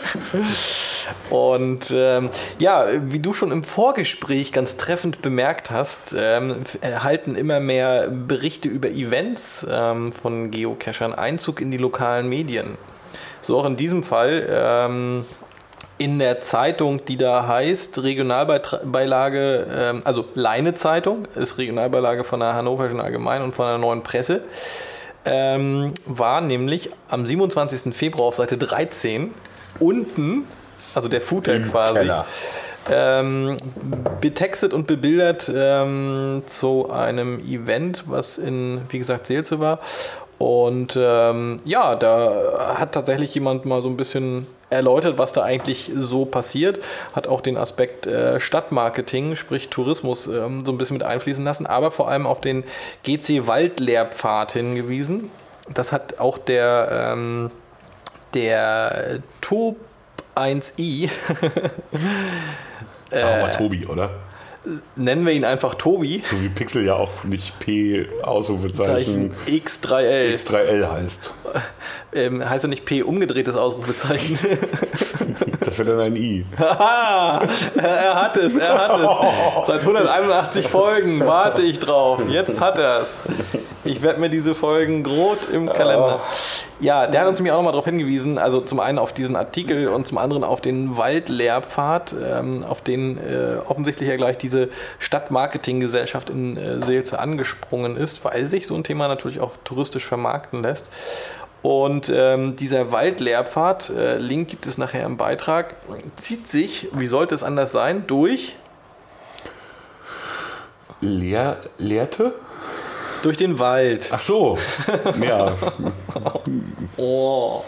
Und ähm, ja, wie du schon im Vorgespräch ganz treffend bemerkt hast, ähm, erhalten immer mehr Berichte über Events ähm, von Geocachern Einzug in die lokalen Medien. So auch in diesem Fall ähm, in der Zeitung, die da heißt Regionalbeilage, ähm, also Leine-Zeitung, ist Regionalbeilage von der Hannoverschen Allgemeinen und von der Neuen Presse, ähm, war nämlich am siebenundzwanzigsten Februar auf Seite dreizehn unten, also der Footer Im quasi, ähm, betextet und bebildert ähm, zu einem Event, was in, wie gesagt, Seelze war. Und ähm, ja, da hat tatsächlich jemand mal so ein bisschen erläutert, was da eigentlich so passiert, hat auch den Aspekt äh, Stadtmarketing, sprich Tourismus, ähm, so ein bisschen mit einfließen lassen, aber vor allem auf den G C Waldlehrpfad hingewiesen. Das hat auch der, ähm, der Top eins i Sagen wir mal Tobi, oder? Nennen wir ihn einfach Tobi. So wie Pixel ja auch nicht P Ausrufezeichen X drei L. X drei L heißt. Ähm, heißt er nicht P umgedrehtes Ausrufezeichen? Das wäre dann ein I. Er hat es, er hat es. Seit hunderteinundachtzig Folgen warte ich drauf. Jetzt hat er es. Ich werde mir diese Folgen rot im Kalender. Ja, der hat uns nämlich auch nochmal darauf hingewiesen, also zum einen auf diesen Artikel und zum anderen auf den Waldlehrpfad, ähm, auf den äh, offensichtlich ja gleich diese Stadtmarketinggesellschaft in äh, Seelze angesprungen ist, weil sich so ein Thema natürlich auch touristisch vermarkten lässt. Und ähm, dieser Waldlehrpfad, äh, Link gibt es nachher im Beitrag, zieht sich, wie sollte es anders sein, durch? Lehr, Lehrte? Durch den Wald. Ach so, ja. Oh.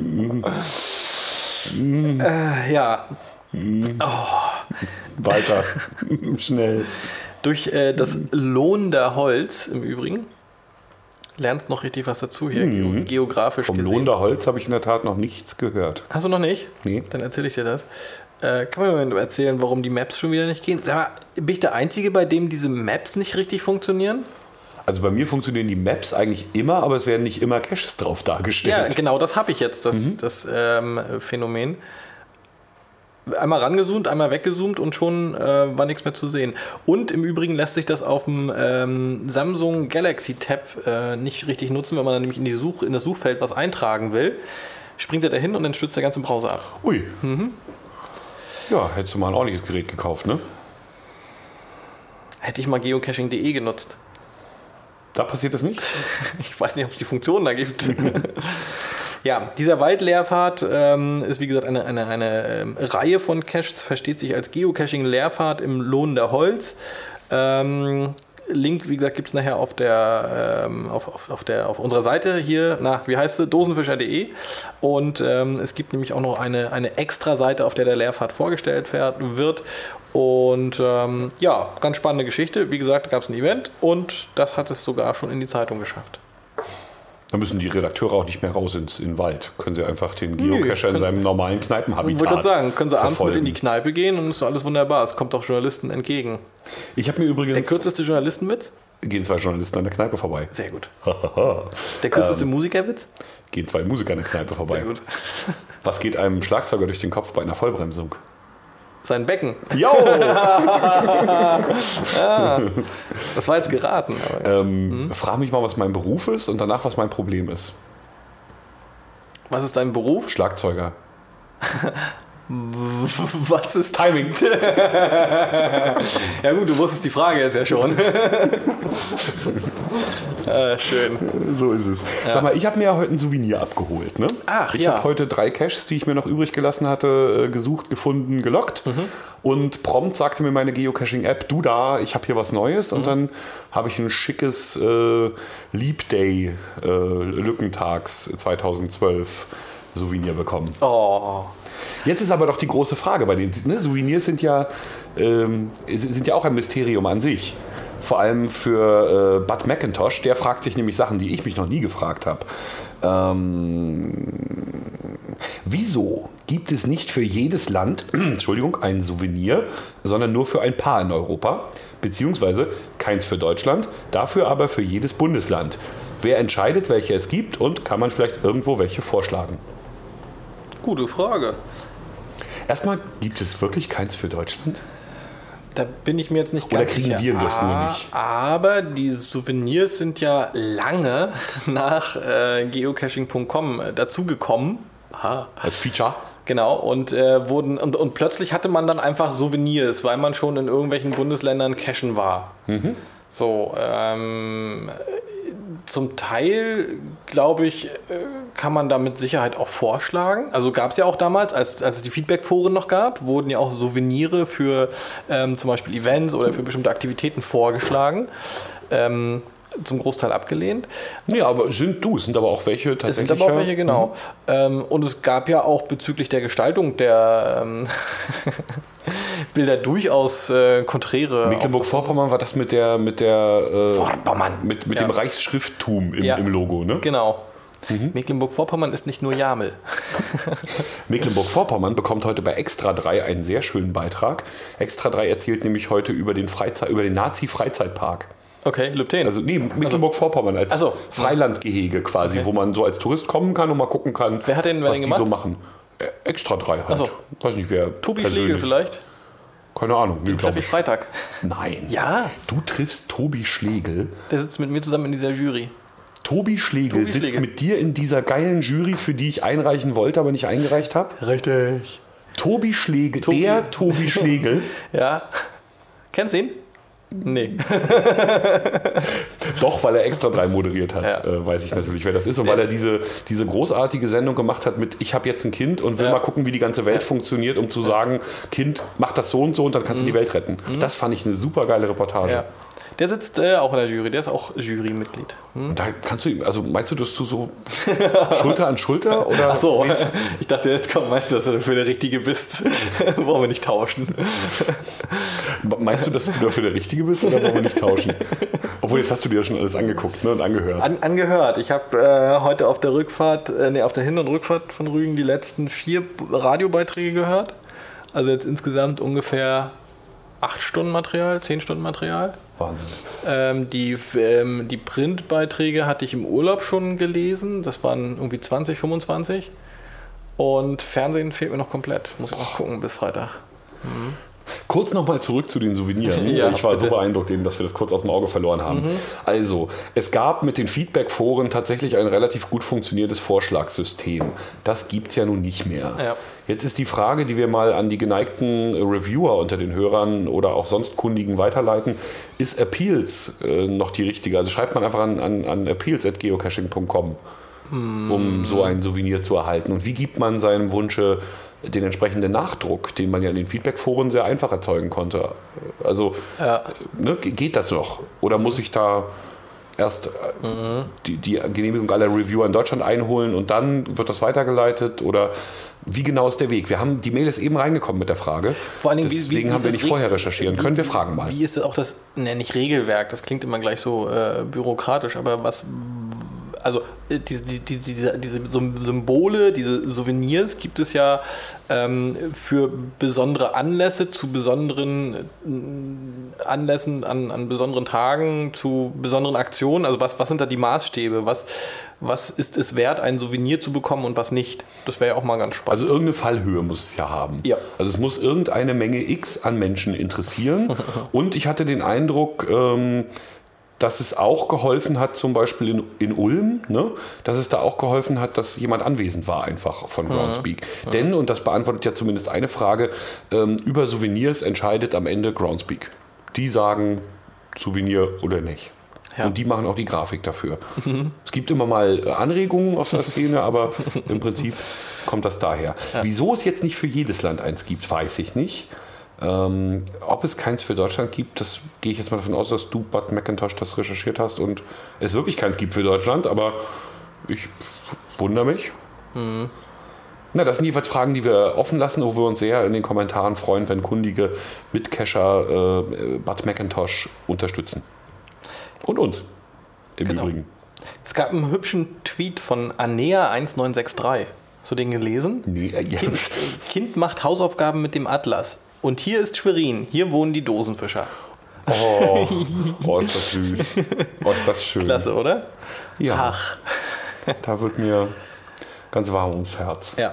äh, ja. Oh. Weiter, schnell. Durch äh, das Lohnder Holz im Übrigen. Lernst noch richtig was dazu hier, mhm. geografisch Vom gesehen. Vom Lohnder Holz habe ich in der Tat noch nichts gehört. Hast du noch nicht? Nee. Dann erzähle ich dir das. Äh, kann man mir erzählen, warum die Maps schon wieder nicht gehen? Sag mal, bin ich der Einzige, bei dem diese Maps nicht richtig funktionieren? Also bei mir funktionieren die Maps eigentlich immer, aber es werden nicht immer Caches drauf dargestellt. Ja, genau, das habe ich jetzt, das, mhm. das ähm, Phänomen. Einmal rangezoomt, einmal weggezoomt und schon äh, war nichts mehr zu sehen. Und im Übrigen lässt sich das auf dem ähm, Samsung Galaxy Tab äh, nicht richtig nutzen, wenn man dann nämlich in, die Such, in das Suchfeld was eintragen will. Springt er dahin und dann stürzt der ganze Browser ab. Ui. Mhm. Ja, hättest du mal ein ordentliches Gerät gekauft, ne? Hätte ich mal geocaching punkt de genutzt. Da passiert das nicht? Ich weiß nicht, ob es die Funktion da gibt. Ja, dieser Waldlehrpfad ähm, ist wie gesagt eine, eine, eine ähm, Reihe von Caches, versteht sich als Geocaching-Lehrpfad im Lohnder Holz. Ähm, Link, wie gesagt, gibt es nachher auf der, ähm, auf, auf, auf, der, auf unserer Seite hier, na, wie heißt sie? dosenfischer punkt de. Und ähm, es gibt nämlich auch noch eine, eine extra Seite, auf der der Lehrpfad vorgestellt wird. Und ähm, ja, ganz spannende Geschichte. Wie gesagt, da gab es ein Event und das hat es sogar schon in die Zeitung geschafft. Da müssen die Redakteure auch nicht mehr raus ins in den Wald. Können sie einfach den Geocacher in seinem normalen Kneipenhabitat Ich wollte gerade sagen, können sie abends verfolgen. mit in die Kneipe gehen und ist alles wunderbar. Es kommt auch Journalisten entgegen. Ich habe mir übrigens... Der kürzeste Journalistenwitz? Gehen zwei Journalisten an der Kneipe vorbei. Sehr gut. Der kürzeste ähm, Musikerwitz? Gehen zwei Musiker an der Kneipe vorbei. Sehr gut. Was geht einem Schlagzeuger durch den Kopf bei einer Vollbremsung? Sein Becken. Jo! Ja, das war jetzt geraten. Aber ähm, hm? Frag mich mal, was mein Beruf ist und danach, was mein Problem ist. Was ist dein Beruf? Schlagzeuger. Was ist Timing? Ja gut, du wusstest die Frage jetzt ja schon. Ah, schön. So ist es. Ja. Sag mal, ich habe mir ja heute ein Souvenir abgeholt. Ne? Ach, ich ja. habe heute drei Caches, die ich mir noch übrig gelassen hatte, gesucht, gefunden, gelockt. Mhm. Und prompt sagte mir meine Geocaching-App, du da, ich habe hier was Neues. Mhm. Und dann habe ich ein schickes äh, Leap Day äh, Lückentags zweitausendzwölf Souvenir bekommen. Oh. Jetzt ist aber doch die große Frage bei den ne, Souvenirs sind ja, ähm, sind ja auch ein Mysterium an sich. Vor allem für äh, Bud McIntosh, der fragt sich nämlich Sachen, die ich mich noch nie gefragt habe. Ähm, wieso gibt es nicht für jedes Land Entschuldigung, ein Souvenir, sondern nur für ein paar in Europa? Beziehungsweise keins für Deutschland, dafür aber für jedes Bundesland. Wer entscheidet, welche es gibt und kann man vielleicht irgendwo welche vorschlagen? Gute Frage. Erstmal, gibt es wirklich keins für Deutschland? Da bin ich mir jetzt nicht ganz sicher. Oder kriegen wir das nur nicht? Aber die Souvenirs sind ja lange nach äh, geocaching punkt com dazugekommen. Aha. Als Feature? Genau, und, äh, wurden, und, und plötzlich hatte man dann einfach Souvenirs, weil man schon in irgendwelchen Bundesländern cachen war. Mhm. So, ähm, Zum Teil, glaube ich, kann man da mit Sicherheit auch vorschlagen. Also gab es ja auch damals, als, als es die Feedback-Foren noch gab, wurden ja auch Souvenire für ähm, zum Beispiel Events oder für bestimmte Aktivitäten vorgeschlagen. Ähm, zum Großteil abgelehnt. Ja, aber sind du, es sind aber auch welche tatsächlich. Es sind aber auch welche, genau. Mhm. Ähm, und es gab ja auch bezüglich der Gestaltung der ähm, Bilder durchaus äh, konträre. Mecklenburg-Vorpommern war das mit der mit der äh, Vorpommern. mit, mit ja. dem Reichsschrifttum im, ja. im Logo, ne? Genau. Mhm. Mecklenburg-Vorpommern ist nicht nur Jamel. Mecklenburg-Vorpommern bekommt heute bei Extra drei einen sehr schönen Beitrag. Extra drei erzählt nämlich heute über den Freizeit, über den Nazi-Freizeitpark. Okay, Lübten. Also nee, Mecklenburg-Vorpommern als also, Freilandgehege quasi, okay. wo man so als Tourist kommen kann und mal gucken kann, wer hat den, wer was den die gemacht? so machen. Äh, Extra drei halt. So. Weiß nicht, wer Tobi Schlegel vielleicht? Keine Ahnung. Den treffe ich Freitag. Nein. Ja. Du triffst Tobi Schlegel. Der sitzt mit mir zusammen in dieser Jury. Tobi Schlegel Tobi sitzt Schlegel. mit dir in dieser geilen Jury, für die ich einreichen wollte, aber nicht eingereicht habe? Richtig. Tobi Schlegel, Tobi. der Tobi Schlegel. Ja. Kennst du ihn? Nee. Doch, weil er Extra drei moderiert hat, Ja. äh, weiß ich natürlich, wer das ist. Und weil er diese, diese großartige Sendung gemacht hat mit Ich habe jetzt ein Kind und will Ja. mal gucken, wie die ganze Welt funktioniert, um zu sagen, Kind, mach das so und so und dann kannst du die Welt retten. Das fand ich eine super geile Reportage. Ja. Der sitzt äh, auch in der Jury, der ist auch Jurymitglied. Hm? Und da kannst du, also meinst du, dass du so Schulter an Schulter? Oder Ach so, ich dachte, jetzt komm, meinst du, dass du dafür der Richtige bist? Wollen wir nicht tauschen? Meinst du, dass du dafür der Richtige bist oder wollen wir nicht tauschen? Obwohl, jetzt hast du dir ja schon alles angeguckt, ne, und angehört. An, angehört. Ich habe äh, heute auf der Rückfahrt, äh, nee, auf der Hin- und Rückfahrt von Rügen die letzten vier Radiobeiträge gehört. Also jetzt insgesamt ungefähr acht Stunden Material, zehn Stunden Material. Wahnsinn. Ähm, die, ähm, die Printbeiträge hatte ich im Urlaub schon gelesen. Das waren irgendwie zwanzig, fünfundzwanzig. Und Fernsehen fehlt mir noch komplett. Muss ich noch gucken bis Freitag. Mhm. Kurz nochmal zurück zu den Souvenirs. Ja, ich war bitte. so beeindruckt, eben, dass wir das kurz aus dem Auge verloren haben. Mhm. Also, es gab mit den Feedback-Foren tatsächlich ein relativ gut funktionierendes Vorschlagssystem. Das gibt es ja nun nicht mehr. Ja. Jetzt ist die Frage, die wir mal an die geneigten Reviewer unter den Hörern oder auch sonst Kundigen weiterleiten, ist Appeals äh, noch die richtige? Also schreibt man einfach an, an, an appeals at geocaching punkt com, mm. um so ein Souvenir zu erhalten. Und wie gibt man seinem Wunsche den entsprechenden Nachdruck, den man ja in den Feedback-Foren sehr einfach erzeugen konnte? Also Ja. ne, geht das noch? Oder muss ich da erst mhm. die, die Genehmigung aller Reviewer in Deutschland einholen und dann wird das weitergeleitet? Oder wie genau ist der Weg? Wir haben, die Mail ist eben reingekommen mit der Frage. Vor allen Dingen, Deswegen wie, wie, haben wir nicht Reg- vorher recherchieren können. Wir fragen mal. Wie ist das auch das, ne, nicht Regelwerk, das klingt immer gleich so äh, bürokratisch, aber was, also äh, diese, die, diese, diese Symbole, diese Souvenirs gibt es ja ähm, für besondere Anlässe, zu besonderen äh, Anlässen, an, an besonderen Tagen, zu besonderen Aktionen. Also was, was sind da die Maßstäbe? Was, was ist es wert, ein Souvenir zu bekommen und was nicht? Das wäre ja auch mal ganz spannend. Also irgendeine Fallhöhe muss es ja haben. Ja. Also es muss irgendeine Menge X an Menschen interessieren. Und ich hatte den Eindruck, ähm, dass es auch geholfen hat, zum Beispiel in, in Ulm, ne? dass es da auch geholfen hat, dass jemand anwesend war einfach von Groundspeak. Mhm. Denn, und das beantwortet ja zumindest eine Frage, ähm, über Souvenirs entscheidet am Ende Groundspeak. Die sagen Souvenir oder nicht. Ja. Und die machen auch die Grafik dafür. Mhm. Es gibt immer mal Anregungen aus der Szene, aber im Prinzip kommt das daher. Ja. Wieso es jetzt nicht für jedes Land eins gibt, weiß ich nicht. Ähm, ob es keins für Deutschland gibt, das gehe ich jetzt mal davon aus, dass du, Bud McIntosh, das recherchiert hast und es wirklich keins gibt für Deutschland, aber ich wundere mich. Mhm. Na, das sind jeweils Fragen, die wir offen lassen, wo wir uns sehr in den Kommentaren freuen, wenn kundige Mitcacher äh, Bud McIntosh unterstützen. Und uns, im genau. Übrigen. Es gab einen hübschen Tweet von Anea eins neun sechs drei. Hast du den gelesen? Nee, äh, ja. kind, kind macht Hausaufgaben mit dem Atlas. Und hier ist Schwerin, hier wohnen die Dosenfischer. Oh, oh, ist das süß. Oh, ist das schön. Klasse, oder? Ja. Ach. Da wird mir ganz warm ums Herz. Ja.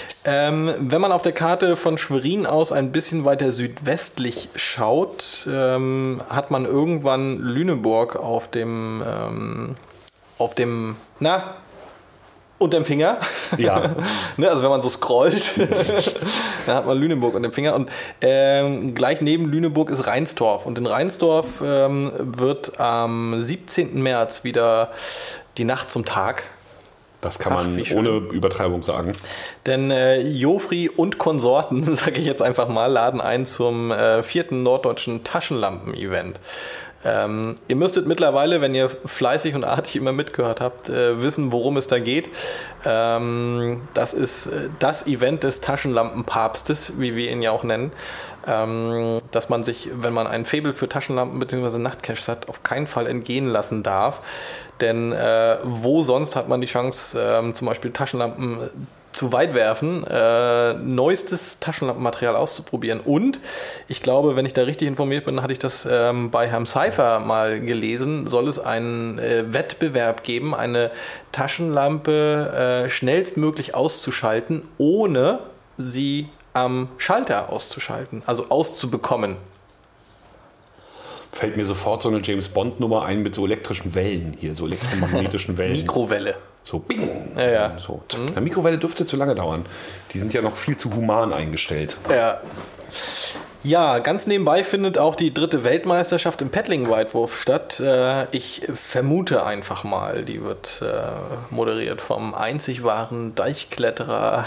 Ähm, wenn man auf der Karte von Schwerin aus ein bisschen weiter südwestlich schaut, ähm, hat man irgendwann Lüneburg auf dem, ähm, auf dem, na, unterm Finger. Ja. Ne, also wenn man so scrollt, dann hat man Lüneburg unterm Finger. Und ähm, gleich neben Lüneburg ist Reinsdorf. Und in Reinsdorf ähm, wird am siebzehnten März wieder die Nacht zum Tag. Das kann man Ach, ohne Übertreibung sagen. Denn äh, Jofri und Konsorten, sage ich jetzt einfach mal, laden ein zum äh, vierten norddeutschen Taschenlampen-Event. Ähm, ihr müsstet mittlerweile, wenn ihr fleißig und artig immer mitgehört habt, äh, wissen, worum es da geht. Ähm, das ist äh, das Event des Taschenlampenpapstes, wie wir ihn ja auch nennen. Ähm, dass man sich, wenn man ein Faible für Taschenlampen bzw. Nachtcaches hat, auf keinen Fall entgehen lassen darf. Denn äh, wo sonst hat man die Chance, ähm, zum Beispiel Taschenlampen zu weit werfen, äh, neuestes Taschenlampenmaterial auszuprobieren. Und ich glaube, wenn ich da richtig informiert bin, hatte ich das ähm, bei Herrn Seifer mal gelesen, soll es einen äh, Wettbewerb geben, eine Taschenlampe äh, schnellstmöglich auszuschalten, ohne sie am Schalter auszuschalten, also auszubekommen. Fällt mir sofort so eine James-Bond-Nummer ein mit so elektrischen Wellen hier, so elektromagnetischen Wellen. Mikrowelle. So bing. Ja, ja. So. Mhm. Eine Mikrowelle dürfte zu lange dauern. Die sind ja noch viel zu human eingestellt. Ja. Ja, ganz nebenbei findet auch die dritte Weltmeisterschaft im Paddling-Weitwurf statt. Ich vermute einfach mal, die wird moderiert vom einzig wahren Deichkletterer,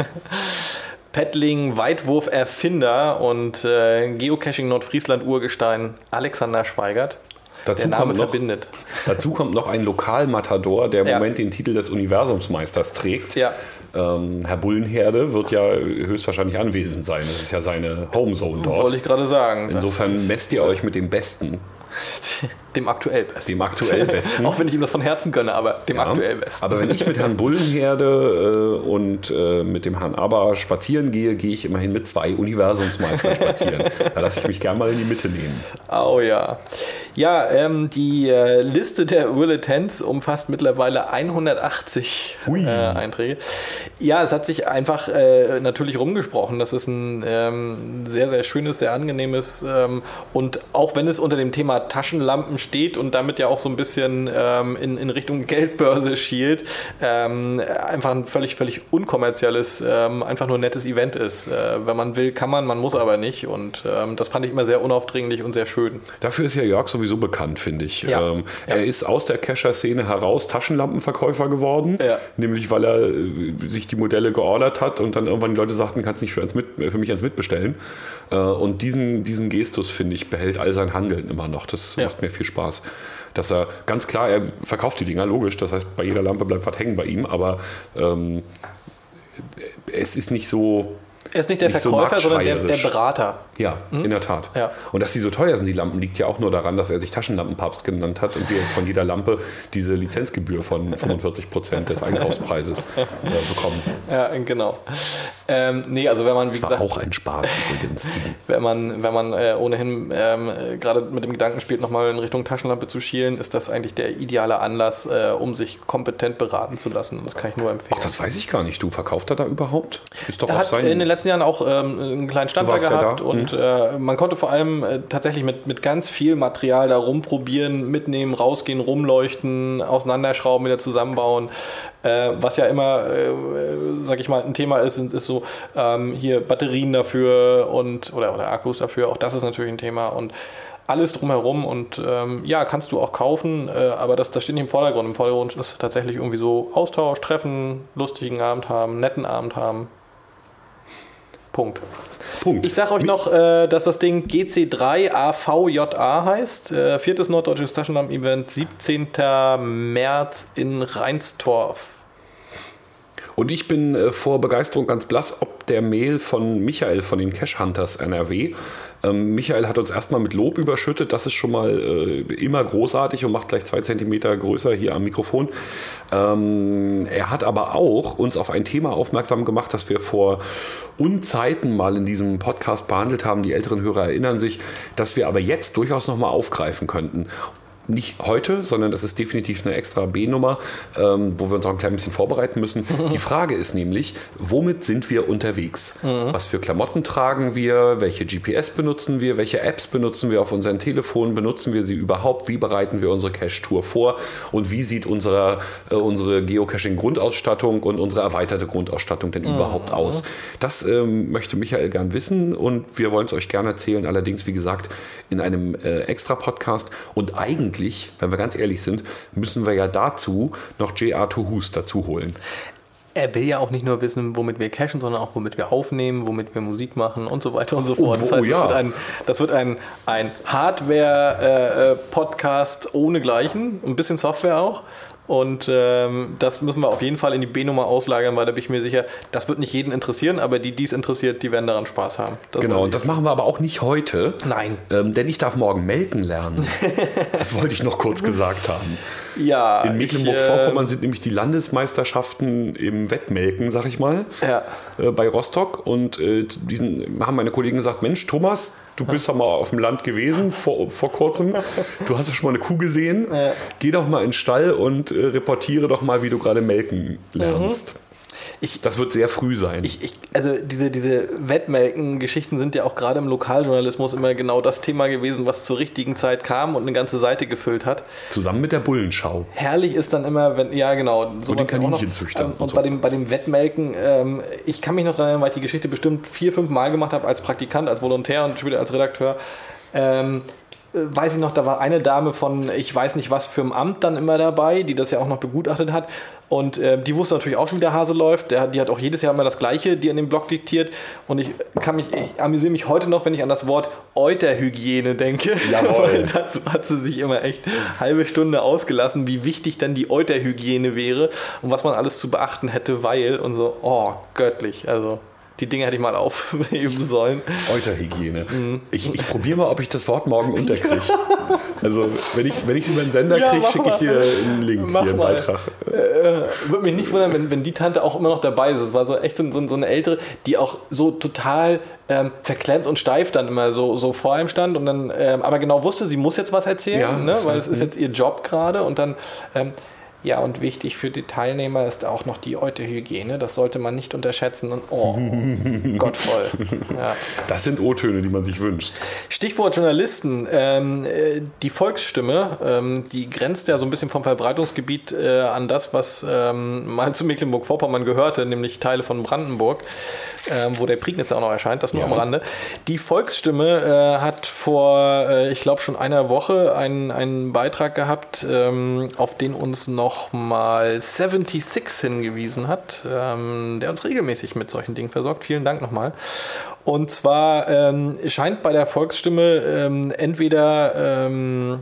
Paddling-Weitwurf-Erfinder und Geocaching-Nordfriesland-Urgestein Alexander Schweigert. Dazu der Name kommt noch, verbindet. Dazu kommt noch ein Lokalmatador, der im ja. Moment den Titel des Universumsmeisters trägt. Ja. Ähm, Herr Bullenherde wird ja höchstwahrscheinlich anwesend sein. Das ist ja seine Homezone dort. Wollte ich gerade sagen. Insofern messt ihr euch mit dem Besten. Dem aktuell Besten. Dem aktuell Besten. Auch wenn ich ihm das von Herzen gönne, aber dem ja, aktuell Besten. Aber wenn ich mit Herrn Bullenherde äh, und äh, mit dem Herrn Aber spazieren gehe, gehe ich immerhin mit zwei Universumsmeistern spazieren. Da lasse ich mich gerne mal in die Mitte nehmen. Oh ja. Ja, ähm, die äh, Liste der Willetens umfasst mittlerweile hundertachtzig äh, Einträge. Ja, es hat sich einfach äh, natürlich rumgesprochen. Das ist ein ähm, sehr, sehr schönes, sehr angenehmes ähm, und auch wenn es unter dem Thema Taschenlampen steht und damit ja auch so ein bisschen ähm, in, in Richtung Geldbörse schielt, ähm, einfach ein völlig, völlig unkommerzielles, ähm, einfach nur nettes Event ist. Äh, wenn man will, kann man, man muss aber nicht und ähm, das fand ich immer sehr unaufdringlich und sehr schön. Dafür ist ja Jörg sowieso bekannt, finde ich. Ja. Ähm, ja. Er ist aus der Cacher-Szene heraus Taschenlampenverkäufer geworden, ja. nämlich weil er äh, sich die Modelle geordert hat und dann irgendwann die Leute sagten, kannst nicht für, uns mit, für mich eins mitbestellen. Äh, und diesen, diesen Gestus, finde ich, behält all sein Handeln immer noch. Das ja. macht mir viel Spaß. Dass er, ganz klar, er verkauft die Dinger, logisch, das heißt, bei jeder Lampe bleibt was hängen bei ihm, aber ähm, es ist nicht so... Er ist nicht der nicht Verkäufer, so sondern der, der Berater. Ja, hm? in der Tat. Ja. Und dass die so teuer sind, die Lampen, liegt ja auch nur daran, dass er sich Taschenlampenpapst genannt hat und wir jetzt von jeder Lampe diese Lizenzgebühr von fünfundvierzig Prozent des Einkaufspreises äh, bekommen. Ja, genau. Ähm, nee, also wenn man, wie das gesagt... war auch ein Spaß übrigens. Wenn man, wenn man äh, ohnehin ähm, gerade mit dem Gedanken spielt, nochmal in Richtung Taschenlampe zu schielen, ist das eigentlich der ideale Anlass, äh, um sich kompetent beraten zu lassen. Und das kann ich nur empfehlen. Ach, das weiß ich gar nicht. Du, verkauft er da überhaupt? Ist doch er auch hat sein... in den letzten Jahren auch ähm, einen kleinen Stand da gehabt ja und äh, man konnte vor allem äh, tatsächlich mit, mit ganz viel Material da rumprobieren, mitnehmen, rausgehen, rumleuchten, auseinanderschrauben, wieder zusammenbauen. Äh, was ja immer, äh, sag ich mal, ein Thema ist, ist so ähm, hier Batterien dafür und oder, oder Akkus dafür. Auch das ist natürlich ein Thema und alles drumherum und ähm, ja, kannst du auch kaufen, äh, aber das, das steht nicht im Vordergrund. Im Vordergrund ist tatsächlich irgendwie so Austausch, Treffen, lustigen Abend haben, netten Abend haben. Punkt. Punkt. Ich sage euch noch, äh, dass das Ding G C drei A V J A heißt. Äh, viertes norddeutsches Taschenlampen-Event, siebzehnten März in Reinsdorf. Und ich bin äh, vor Begeisterung ganz blass, ob der Mail von Michael von den Cache Hunters N R W. Ähm, Michael hat uns erstmal mit Lob überschüttet. Das ist schon mal äh, immer großartig und macht gleich zwei Zentimeter größer hier am Mikrofon. Ähm, er hat aber auch uns auf ein Thema aufmerksam gemacht, das wir vor Unzeiten mal in diesem Podcast behandelt haben. Die älteren Hörer erinnern sich, dass wir aber jetzt durchaus nochmal aufgreifen könnten. nicht heute, sondern das ist definitiv eine extra B-Nummer, ähm, wo wir uns auch ein klein bisschen vorbereiten müssen. Die Frage ist nämlich, womit sind wir unterwegs? Mhm. Was für Klamotten tragen wir? Welche G P S benutzen wir? Welche Apps benutzen wir auf unseren Telefonen? Benutzen wir sie überhaupt? Wie bereiten wir unsere Cache-Tour vor? Und wie sieht unsere, äh, unsere Geocaching-Grundausstattung und unsere erweiterte Grundausstattung denn mhm. überhaupt aus? Das ähm, möchte Michael gern wissen und wir wollen es euch gerne erzählen. Allerdings, wie gesagt, in einem äh, Extra-Podcast. Und eigentlich wenn wir ganz ehrlich sind, müssen wir ja dazu noch J R Tohus dazu holen. Er will ja auch nicht nur wissen, womit wir cachen, sondern auch womit wir aufnehmen, womit wir Musik machen und so weiter und so fort. Oh, das heißt, oh, ja. das wird ein, das wird ein, ein Hardware-Podcast äh, ohne Gleichen, ein bisschen Software auch. Und ähm, das müssen wir auf jeden Fall in die B-Nummer auslagern, weil da bin ich mir sicher, das wird nicht jeden interessieren, aber die, die es interessiert, die werden daran Spaß haben. Das genau, und das machen wir aber auch nicht heute. Nein. Ähm, denn ich darf morgen melken lernen. Das wollte ich noch kurz gesagt haben. Ja. In Mecklenburg-Vorpommern äh, sind nämlich die Landesmeisterschaften im Wettmelken, sag ich mal, ja. äh, bei Rostock. Und äh, diesen haben meine Kollegen gesagt, Mensch, Thomas, du bist ja mal auf dem Land gewesen vor, vor kurzem. Du hast ja schon mal eine Kuh gesehen. Ja. Geh doch mal in den Stall und äh, reportiere doch mal, wie du gerade melken lernst. Mhm. Ich, das wird sehr früh sein. Ich, ich, also diese, diese Wettmelken-Geschichten sind ja auch gerade im Lokaljournalismus immer genau das Thema gewesen, was zur richtigen Zeit kam und eine ganze Seite gefüllt hat. Zusammen mit der Bullenschau. Herrlich ist dann immer, wenn, ja genau. Und den Kaninchenzüchtern. Und, und so. bei, dem, bei dem Wettmelken, ähm, ich kann mich noch daran erinnern, weil ich die Geschichte bestimmt vier, fünf Mal gemacht habe als Praktikant, als Volontär und später als Redakteur. Ähm, weiß ich noch, da war eine Dame von, ich weiß nicht was für ein Amt dann immer dabei, die das ja auch noch begutachtet hat. Und äh, die wusste natürlich auch schon, wie der Hase läuft. Der, die hat auch jedes Jahr immer das Gleiche, die an dem Blog diktiert. Und ich kann mich, ich amüsiere mich heute noch, wenn ich an das Wort Euterhygiene denke. Jawohl. Weil dazu hat sie sich immer echt eine halbe Stunde ausgelassen, wie wichtig dann die Euterhygiene wäre und was man alles zu beachten hätte, weil und so, oh, göttlich. Also die Dinge hätte ich mal aufheben sollen. Euterhygiene. Mhm. Ich, ich probiere mal, ob ich das Wort morgen unterkriege. Also, wenn ich es wenn über den Sender kriege, ja, schicke ich dir einen Link, mach hier einen mal. Beitrag. Äh, würde mich nicht wundern, wenn, wenn die Tante auch immer noch dabei ist. Das war so echt so, so, so eine ältere, die auch so total ähm, verklemmt und steif dann immer so, so vor einem stand und dann, ähm, aber genau wusste, sie muss jetzt was erzählen, ja, ne? Weil es ist jetzt ihr Job gerade und dann ähm, ja, und wichtig für die Teilnehmer ist auch noch die Euterhygiene. Das sollte man nicht unterschätzen. Und oh, gottvoll. Ja. Das sind O-Töne, die man sich wünscht. Stichwort Journalisten. Ähm, die Volksstimme, ähm, die grenzt ja so ein bisschen vom Verbreitungsgebiet äh, an das, was ähm, mal zu Mecklenburg-Vorpommern gehörte, nämlich Teile von Brandenburg, ähm, wo der Prignitz auch noch erscheint. Das nur ja. am Rande. Die Volksstimme äh, hat vor, äh, ich glaube, schon einer Woche einen, einen Beitrag gehabt, ähm, auf den uns noch mal sechsundsiebzig hingewiesen hat, ähm, der uns regelmäßig mit solchen Dingen versorgt. Vielen Dank nochmal. Und zwar ähm, scheint bei der Volksstimme ähm, entweder ähm,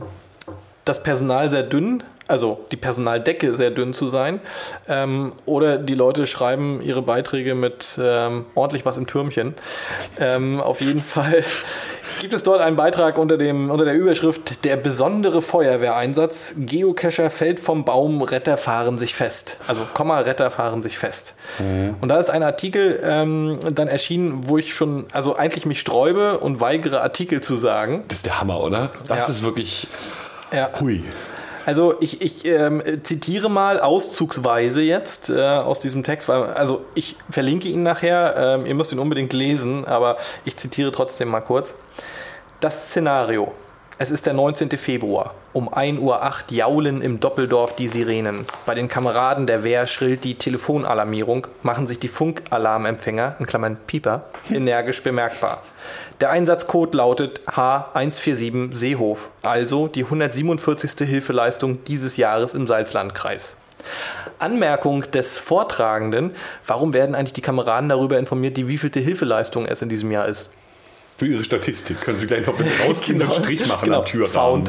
das Personal sehr dünn, also die Personaldecke sehr dünn zu sein, ähm, oder die Leute schreiben ihre Beiträge mit ähm, ordentlich was im Türmchen. Ähm, auf jeden Fall gibt es dort einen Beitrag unter, dem, unter der Überschrift Der besondere Feuerwehreinsatz. Geocacher fällt vom Baum, Retter fahren sich fest. Also Komma, Retter fahren sich fest. Mhm. Und da ist ein Artikel ähm, dann erschienen, wo ich schon, also eigentlich mich sträube und weigere, Artikel zu sagen. Das ist der Hammer, oder? Das ja. ist wirklich ja. hui. Also ich, ich ähm, zitiere mal auszugsweise jetzt äh, aus diesem Text, weil, also ich verlinke ihn nachher, ähm, ihr müsst ihn unbedingt lesen, aber ich zitiere trotzdem mal kurz. Das Szenario. Es ist der neunzehnten Februar. Um ein Uhr acht jaulen im Doppeldorf die Sirenen. Bei den Kameraden der Wehr schrillt die Telefonalarmierung, machen sich die Funkalarmempfänger, in Klammern Pieper, energisch bemerkbar. Der Einsatzcode lautet H eins vier sieben Seehof, also die hundertsiebenundvierzigste Hilfeleistung dieses Jahres im Salzlandkreis. Anmerkung des Vortragenden, warum werden eigentlich die Kameraden darüber informiert, die wievielte Hilfeleistung es in diesem Jahr ist? Für Ihre Statistik können Sie gleich noch, wenn Sie rausgehen, genau. einen Strich machen genau. am Türrahmen.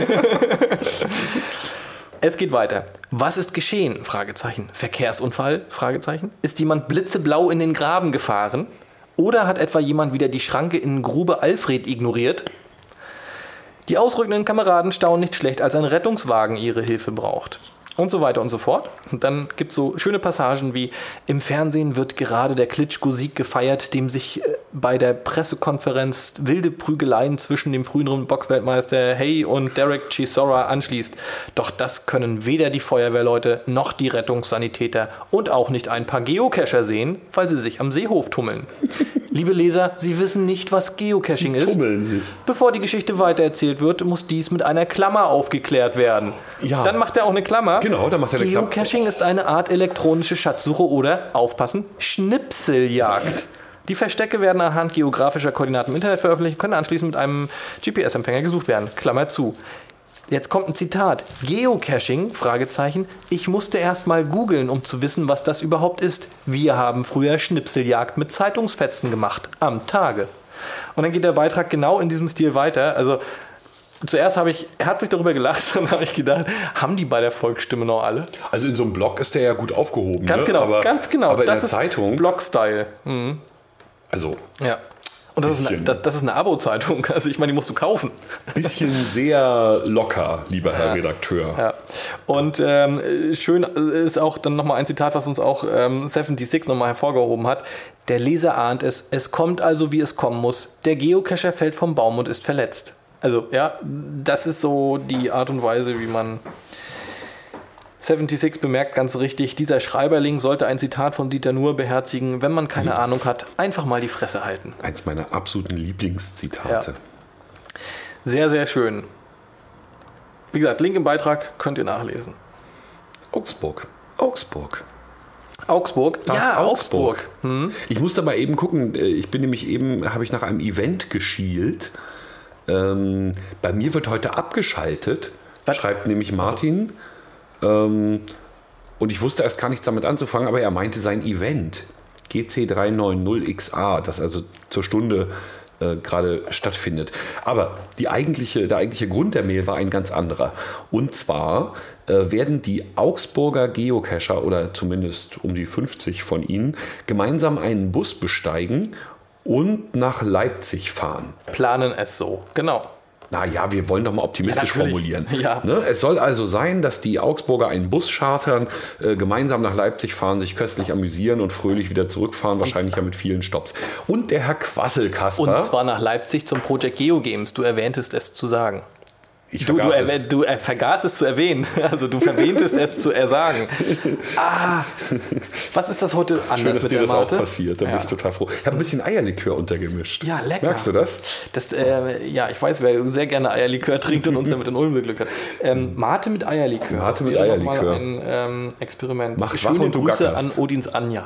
Es geht weiter. Was ist geschehen? Fragezeichen. Verkehrsunfall? Fragezeichen. Ist jemand blitzeblau in den Graben gefahren? Oder hat etwa jemand wieder die Schranke in Grube Alfred ignoriert? Die ausrückenden Kameraden staunen nicht schlecht, als ein Rettungswagen ihre Hilfe braucht. und so weiter und so fort. Und dann gibt es so schöne Passagen wie: Im Fernsehen wird gerade der Klitschko-Sieg gefeiert, dem sich bei der Pressekonferenz wilde Prügeleien zwischen dem früheren Boxweltmeister Hay und Derek Chisora anschließt. Doch das können weder die Feuerwehrleute noch die Rettungssanitäter und auch nicht ein paar Geocacher sehen, weil sie sich am Seehof tummeln. Liebe Leser, Sie wissen nicht, was Geocaching Sie ist. tummeln sich. Bevor die Geschichte weitererzählt wird, muss dies mit einer Klammer aufgeklärt werden. Ja. Dann macht er auch eine Klammer. Genau, dann macht er eine Klammer. Geocaching ist eine Art elektronische Schatzsuche oder, aufpassen, Schnipseljagd. Die Verstecke werden anhand geografischer Koordinaten im Internet veröffentlicht, können anschließend mit einem G P S-Empfänger gesucht werden. Klammer zu. Jetzt kommt ein Zitat. Geocaching, Fragezeichen, ich musste erst mal googeln, um zu wissen, was das überhaupt ist. Wir haben früher Schnipseljagd mit Zeitungsfetzen gemacht. Am Tage. Und dann geht der Beitrag genau in diesem Stil weiter. Also zuerst habe ich herzlich darüber gelacht und habe ich gedacht, haben die bei der Volksstimme noch alle? Also in so einem Blog ist der ja gut aufgehoben. Ganz ne? genau, aber, ganz genau. Aber in das der ist Zeitung... Blog-Style. Mhm. Also... Ja. Und das ist, eine, das, das ist eine Abo-Zeitung. Also ich meine, die musst du kaufen. Bisschen sehr locker, lieber Herr ja. Redakteur. Ja. Und ähm, schön ist auch dann nochmal ein Zitat, was uns auch ähm, sechsundsiebzig nochmal hervorgehoben hat. Der Leser ahnt es, es kommt also, wie es kommen muss. Der Geocacher fällt vom Baum und ist verletzt. Also ja, das ist so die Art und Weise, wie man... sechsundsiebzig bemerkt ganz richtig, dieser Schreiberling sollte ein Zitat von Dieter Nuhr beherzigen. Wenn man keine Ahnung hat, einfach mal die Fresse halten. Eins meiner absoluten Lieblingszitate. Ja. Sehr, sehr schön. Wie gesagt, Link im Beitrag könnt ihr nachlesen. Augsburg. Augsburg. Augsburg? Das ja, Augsburg. Augsburg. Hm. Ich musste aber eben gucken, ich bin nämlich eben, habe ich nach einem Event geschielt. Ähm, bei mir wird heute abgeschaltet, Was? schreibt nämlich Martin. Also. Und ich wusste erst gar nichts damit anzufangen, aber er meinte sein Event G C drei neun null X A, das also zur Stunde äh, gerade stattfindet. Aber die eigentliche, der eigentliche Grund der Mail war ein ganz anderer. Und zwar äh, werden die Augsburger Geocacher, oder zumindest um die fünfzig von ihnen, gemeinsam einen Bus besteigen und nach Leipzig fahren. Planen es so, genau. Naja, wir wollen doch mal optimistisch ja, formulieren. Ja. Ne? Es soll also sein, dass die Augsburger einen Bus chartern, äh, gemeinsam nach Leipzig fahren, sich köstlich amüsieren und fröhlich wieder zurückfahren, wahrscheinlich ja mit vielen Stopps. Und der Herr Quasselkasper... Und zwar nach Leipzig zum Project Geo Games. Du erwähntest es zu sagen. Ich du, du, es. du äh, vergaßt es zu erwähnen. Also du verwähntest es zu ersagen. Ah, was ist das heute anders Schön, dass mit dir der das Mate? auch passiert. Da ja. bin ich total froh. Ich habe ein bisschen Eierlikör untergemischt. Ja, lecker. Merkst du das? das äh, ja, ich weiß, wer sehr gerne Eierlikör trinkt und uns damit in Ulm beglückt hat. Ähm, Mate mit Eierlikör. Mate mit Eierlikör. Mal ein ähm, Experiment. Mach Schöne wach und du Grüße gackerst. an Odins Anja.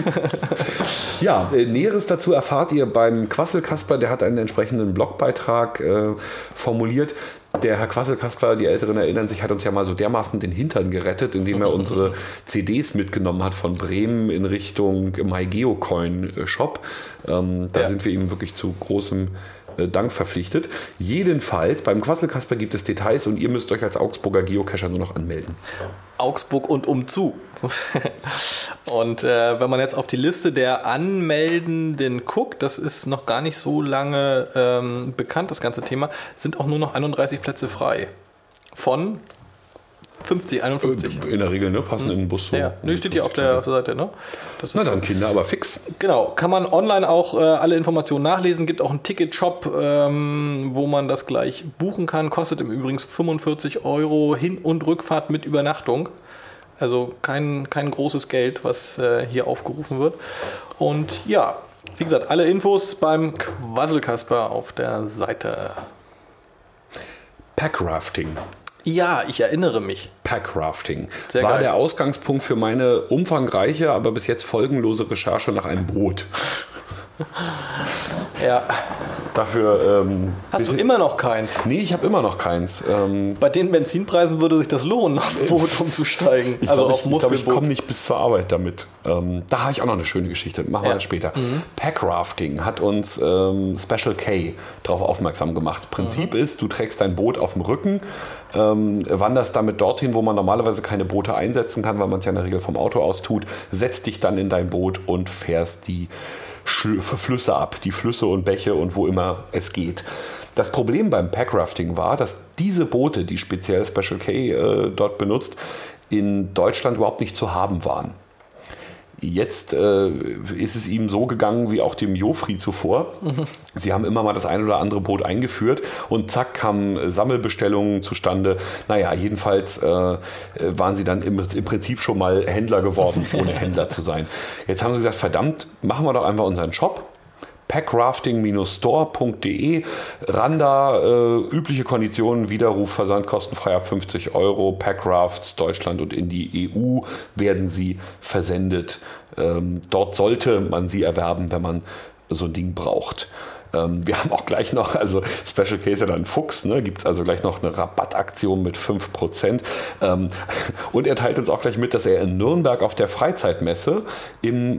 Ja, äh, Näheres dazu erfahrt ihr beim Quasselkasper. Der hat einen entsprechenden Blogbeitrag äh, formuliert. Der Herr Quasselkasper, die Älteren erinnern sich, hat uns ja mal so dermaßen den Hintern gerettet, indem er unsere C Ds mitgenommen hat von Bremen in Richtung MyGeocoin-Shop. Ähm, da ja. sind wir ihm wirklich zu großem äh, Dank verpflichtet. Jedenfalls, beim Quasselkasper gibt es Details und ihr müsst euch als Augsburger Geocacher nur noch anmelden. Augsburg und umzu. Und äh, wenn man jetzt auf die Liste der Anmeldenden guckt, das ist noch gar nicht so lange ähm, bekannt, das ganze Thema, sind auch nur noch einunddreißig Plätze frei. Von fünfzig, einundfünfzig. In der Regel, ne? Passen in den Bus so. Ja, ne, steht hier auf der, auf der Seite, ne? Das ist Na dann, Kinder, aber fix. Genau, kann man online auch äh, alle Informationen nachlesen. Gibt auch einen Ticketshop, ähm, wo man das gleich buchen kann. Kostet im Übrigen fünfundvierzig Euro Hin- und Rückfahrt mit Übernachtung. Also kein, kein großes Geld, was äh, hier aufgerufen wird. Und ja, wie gesagt, alle Infos beim Quasselkasper auf der Seite. Packrafting. Ja, ich erinnere mich. Packrafting Sehr war geil. der Ausgangspunkt für meine umfangreiche, aber bis jetzt folgenlose Recherche nach einem Boot. Ja. Dafür. Ähm, Hast du immer noch keins? Nee, ich habe immer noch keins. Ähm, Bei den Benzinpreisen würde sich das lohnen, auf ein Boot umzusteigen. Ich also glaube, auf ich, ich, glaub, ich Muskelboot. komme nicht bis zur Arbeit damit. Ähm, da habe ich auch noch eine schöne Geschichte. Machen wir Ja. das später. Mhm. Packrafting hat uns ähm, Special K darauf aufmerksam gemacht. Prinzip Mhm. ist, du trägst dein Boot auf dem Rücken, ähm, wanderst damit dorthin, wo man normalerweise keine Boote einsetzen kann, weil man es ja in der Regel vom Auto aus tut, setzt dich dann in dein Boot und fährst die Schl- Flüsse ab, die Flüsse und Bäche und wo immer es geht. Das Problem beim Packrafting war, dass diese Boote, die speziell Special K äh, dort benutzt, in Deutschland überhaupt nicht zu haben waren. Jetzt äh, ist es ihm so gegangen wie auch dem Jofri zuvor. Mhm. Sie haben immer mal das ein oder andere Boot eingeführt und zack kamen Sammelbestellungen zustande. Naja, jedenfalls äh, waren sie dann im, im Prinzip schon mal Händler geworden, ohne Händler zu sein. Jetzt haben sie gesagt, verdammt, machen wir doch einfach unseren Shop. packrafting Store punkt de, Randa, äh, übliche Konditionen, Widerruf, Versand kostenfrei ab fünfzig Euro, Packrafts, Deutschland und in die E U werden sie versendet. Ähm, dort sollte man sie erwerben, wenn man so ein Ding braucht. Ähm, wir haben auch gleich noch, also Special K ist ja dann Fuchs, ne? Gibt es also gleich noch eine Rabattaktion mit fünf Prozent. Ähm, und er teilt uns auch gleich mit, dass er in Nürnberg auf der Freizeitmesse im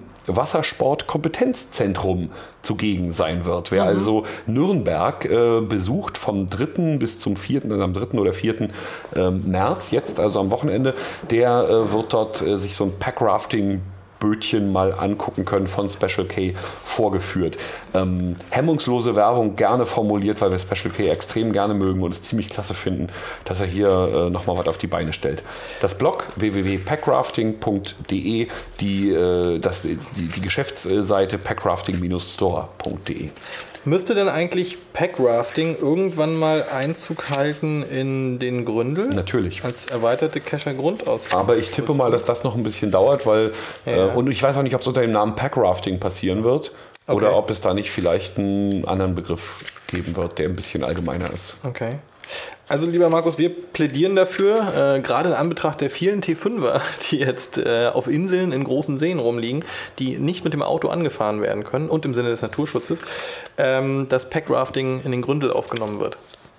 Wassersport-Kompetenzzentrum zugegen sein wird. Wer mhm. also Nürnberg äh, besucht vom dritten bis zum vierten, also am dritten oder vierten ähm, März, jetzt also am Wochenende, der äh, wird dort äh, sich so ein Packrafting Bötchen mal angucken können, von Special K vorgeführt. Ähm, hemmungslose Werbung gerne formuliert, weil wir Special K extrem gerne mögen und es ziemlich klasse finden, dass er hier äh, nochmal was auf die Beine stellt. Das Blog w w w punkt packrafting punkt de, die, äh, das, die, die Geschäftsseite packrafting Store punkt de. Müsste denn eigentlich Packrafting irgendwann mal Einzug halten in den Gründel? Natürlich. Als erweiterte Kescher-Grundausrüstung. Aber ich tippe mal, dass das noch ein bisschen dauert, weil ja. äh, und ich weiß auch nicht, ob es unter dem Namen Packrafting passieren wird okay. oder ob es da nicht vielleicht einen anderen Begriff geben wird, der ein bisschen allgemeiner ist. Okay. Also lieber Markus, wir plädieren dafür, äh, gerade in Anbetracht der vielen T fünfer, die jetzt äh, auf Inseln in großen Seen rumliegen, die nicht mit dem Auto angefahren werden können und im Sinne des Naturschutzes, ähm, dass Packrafting in den Gründel aufgenommen wird.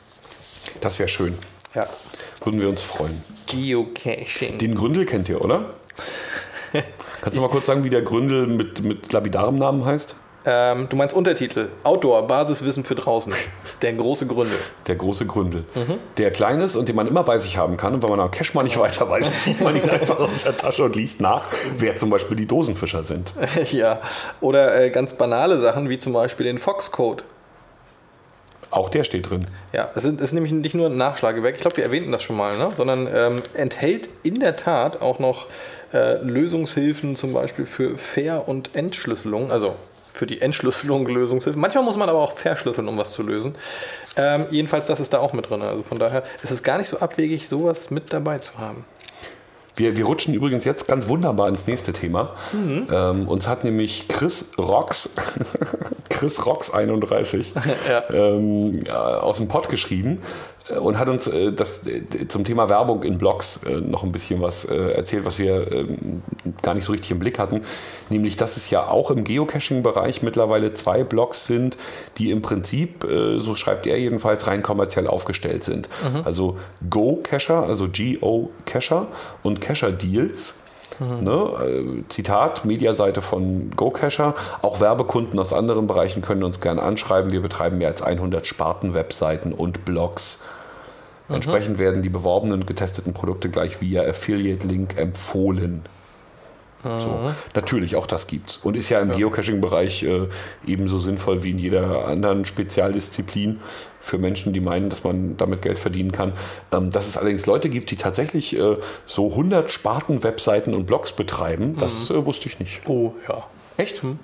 Das wäre schön. Ja. Würden wir uns freuen. Geocaching. Den Gründel kennt ihr, oder? Kannst du mal kurz sagen, wie der Gründel mit, mit lapidarem Namen heißt? Ähm, du meinst Untertitel. Outdoor, Basiswissen für draußen. Der große Gründel. Der große Gründel. Mhm. Der klein ist und den man immer bei sich haben kann. Und wenn man am Cache mal nicht weiter weiß, zieht man ihn einfach aus der Tasche und liest nach, wer zum Beispiel die Dosenfischer sind. Ja, oder äh, ganz banale Sachen, wie zum Beispiel den Fox-Code. Auch der steht drin. Ja, es ist, ist nämlich nicht nur ein Nachschlagewerk, ich glaube, wir erwähnten das schon mal, ne? Sondern ähm, enthält in der Tat auch noch äh, Lösungshilfen, zum Beispiel für Ver- und Entschlüsselung, also für die Entschlüsselung Lösungshilfen. Manchmal muss man aber auch verschlüsseln, um was zu lösen. Ähm, jedenfalls, das ist da auch mit drin. Also von daher ist es gar nicht so abwegig, sowas mit dabei zu haben. Wir, wir rutschen übrigens jetzt ganz wunderbar ins nächste Thema. Mhm. Ähm, uns hat nämlich Chris Rocks, Chris Rocks einunddreißig ja. ähm, aus dem Pod geschrieben und hat uns äh, das äh, zum Thema Werbung in Blogs äh, noch ein bisschen was äh, erzählt, was wir äh, gar nicht so richtig im Blick hatten. Nämlich, dass es ja auch im Geocaching-Bereich mittlerweile zwei Blogs sind, die im Prinzip, äh, so schreibt er jedenfalls, rein kommerziell aufgestellt sind. Mhm. Also Go-Cacher, also G O-Cacher und Cacher Deals. Mhm. Ne? Zitat, Mediaseite von GoCacher. Auch Werbekunden aus anderen Bereichen können uns gerne anschreiben. Wir betreiben mehr als hundert Sparten-Webseiten und Blogs. Mhm. Entsprechend werden die beworbenen und getesteten Produkte gleich via Affiliate-Link empfohlen. Mhm. So. Natürlich, auch das gibt's. Und ist ja im ja. Geocaching-Bereich äh, ebenso sinnvoll wie in jeder anderen Spezialdisziplin für Menschen, die meinen, dass man damit Geld verdienen kann. Ähm, dass es allerdings Leute gibt, die tatsächlich äh, so hundert Sparten-Webseiten und Blogs betreiben, das mhm. äh, wusste ich nicht. Oh, ja. Echt? Mhm.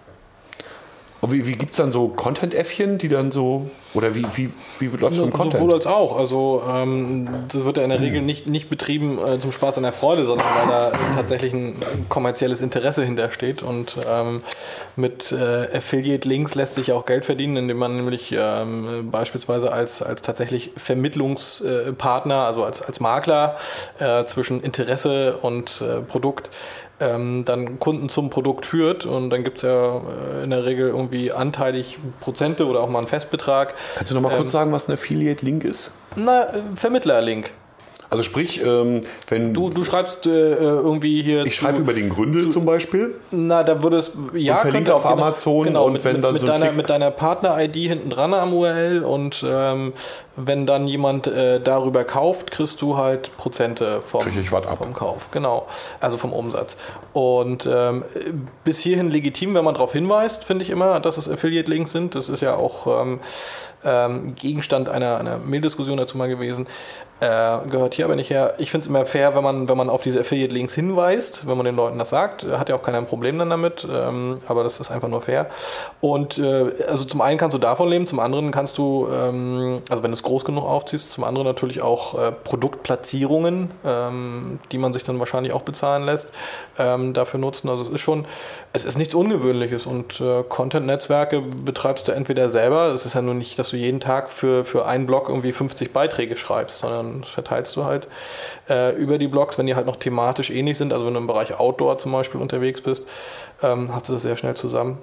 Und wie, wie gibt es dann so Content-Äffchen, die dann so, oder wie, wie, wie läuft das mit dem Content? Sowohl als auch. Also ähm, das wird ja in der Regel nicht, nicht betrieben äh, zum Spaß an der Freude, sondern weil da tatsächlich ein kommerzielles Interesse hintersteht. Und ähm, mit äh, Affiliate-Links lässt sich auch Geld verdienen, indem man nämlich ähm, beispielsweise als, als tatsächlich Vermittlungspartner, also als, als Makler äh, zwischen Interesse und äh, Produkt Ähm, dann Kunden zum Produkt führt und dann gibt es ja äh, in der Regel irgendwie anteilig Prozente oder auch mal einen Festbetrag. Kannst du noch mal ähm, kurz sagen, was ein Affiliate-Link ist? Na, äh, Vermittler-Link. Also sprich, ähm, wenn... Du, du schreibst äh, irgendwie hier... Ich schreibe über den Gründel zu, zum Beispiel. Na, da würde es... Ja, und verlinke auf genau, Amazon genau, und mit, wenn dann mit so deiner, Klick- mit deiner Partner-I D hinten dran am U R L und ähm, wenn dann jemand äh, darüber kauft, kriegst du halt Prozente vom, vom Kauf. Genau, also vom Umsatz. Und ähm, bis hierhin legitim, wenn man darauf hinweist, finde ich immer, dass es Affiliate-Links sind. Das ist ja auch ähm, ähm, Gegenstand einer, einer Mail-Diskussion dazu mal gewesen. Äh, gehört hier aber nicht her. Ich finde es immer fair, wenn man, wenn man auf diese Affiliate-Links hinweist, wenn man den Leuten das sagt. Hat ja auch keiner ein Problem dann damit, ähm, aber das ist einfach nur fair. Und äh, also zum einen kannst du davon leben, zum anderen kannst du, ähm, also wenn du es groß genug aufziehst, zum anderen natürlich auch äh, Produktplatzierungen, ähm, die man sich dann wahrscheinlich auch bezahlen lässt, ähm, dafür nutzen. Also es ist schon, es ist nichts Ungewöhnliches und äh, Content-Netzwerke betreibst du entweder selber. Es ist ja nur nicht, dass du jeden Tag für, für einen Blog irgendwie fünfzig Beiträge schreibst, sondern das verteilst du halt äh, über die Blogs, wenn die halt noch thematisch ähnlich sind. Also wenn du im Bereich Outdoor zum Beispiel unterwegs bist, ähm, hast du das sehr schnell zusammen.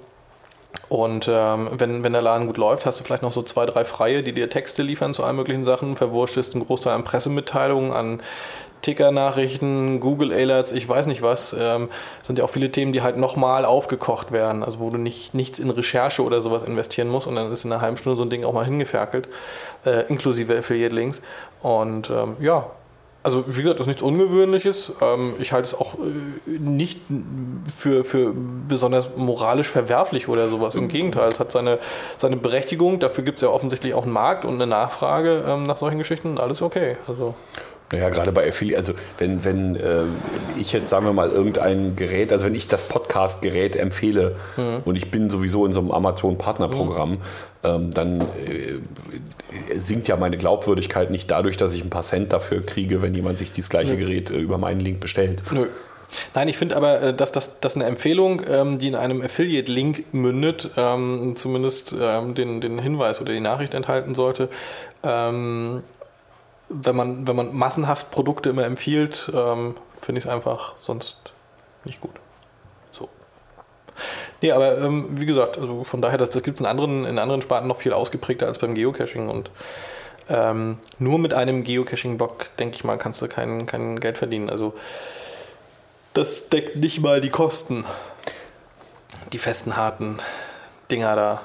Und ähm, wenn, wenn der Laden gut läuft, hast du vielleicht noch so zwei, drei Freie, die dir Texte liefern zu allen möglichen Sachen, verwurschtest einen Großteil an Pressemitteilungen, an Ticker-Nachrichten, Google-Alerts, ich weiß nicht was, ähm, sind ja auch viele Themen, die halt nochmal aufgekocht werden, also wo du nicht nichts in Recherche oder sowas investieren musst und dann ist in einer halben Stunde so ein Ding auch mal hingeferkelt, äh, inklusive Affiliate-Links. Und ähm, ja, also wie gesagt, das ist nichts Ungewöhnliches. Ähm, ich halte es auch äh, nicht für, für besonders moralisch verwerflich oder sowas. Im Gegenteil, es hat seine, seine Berechtigung. Dafür gibt es ja offensichtlich auch einen Markt und eine Nachfrage ähm, nach solchen Geschichten. Alles okay. Also Naja, gerade bei Affiliate, also wenn, wenn äh, ich jetzt, sagen wir mal, irgendein Gerät, also wenn ich das Podcast-Gerät empfehle mhm. und ich bin sowieso in so einem Amazon-Partnerprogramm, mhm. ähm, dann äh, sinkt ja meine Glaubwürdigkeit nicht dadurch, dass ich ein paar Cent dafür kriege, wenn jemand sich dieses gleiche mhm. Gerät äh, über meinen Link bestellt. Nö. Nein, ich finde aber, dass das dass eine Empfehlung, ähm, die in einem Affiliate-Link mündet, ähm, zumindest ähm, den, den Hinweis oder die Nachricht enthalten sollte, ähm, Wenn man, wenn man massenhaft Produkte immer empfiehlt, ähm, finde ich es einfach sonst nicht gut. So. Nee, aber ähm, wie gesagt, also von daher, das, das gibt es in anderen, in anderen Sparten noch viel ausgeprägter als beim Geocaching und ähm, nur mit einem Geocaching-Blog, denke ich mal, kannst du kein, kein Geld verdienen. Also das deckt nicht mal die Kosten. Die festen, harten Dinger da.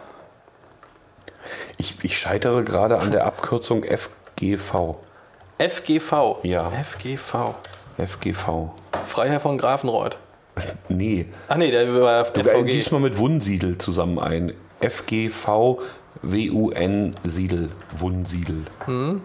Ich, ich scheitere gerade an der Abkürzung F G V. F G V? Ja. F G V. F G V. Freiherr von Grafenreuth. Nee. Ach nee, der war F V G. Du gibst mal mit Wunsiedel zusammen ein. F G V W U N Siedel. Wunsiedel. Hm.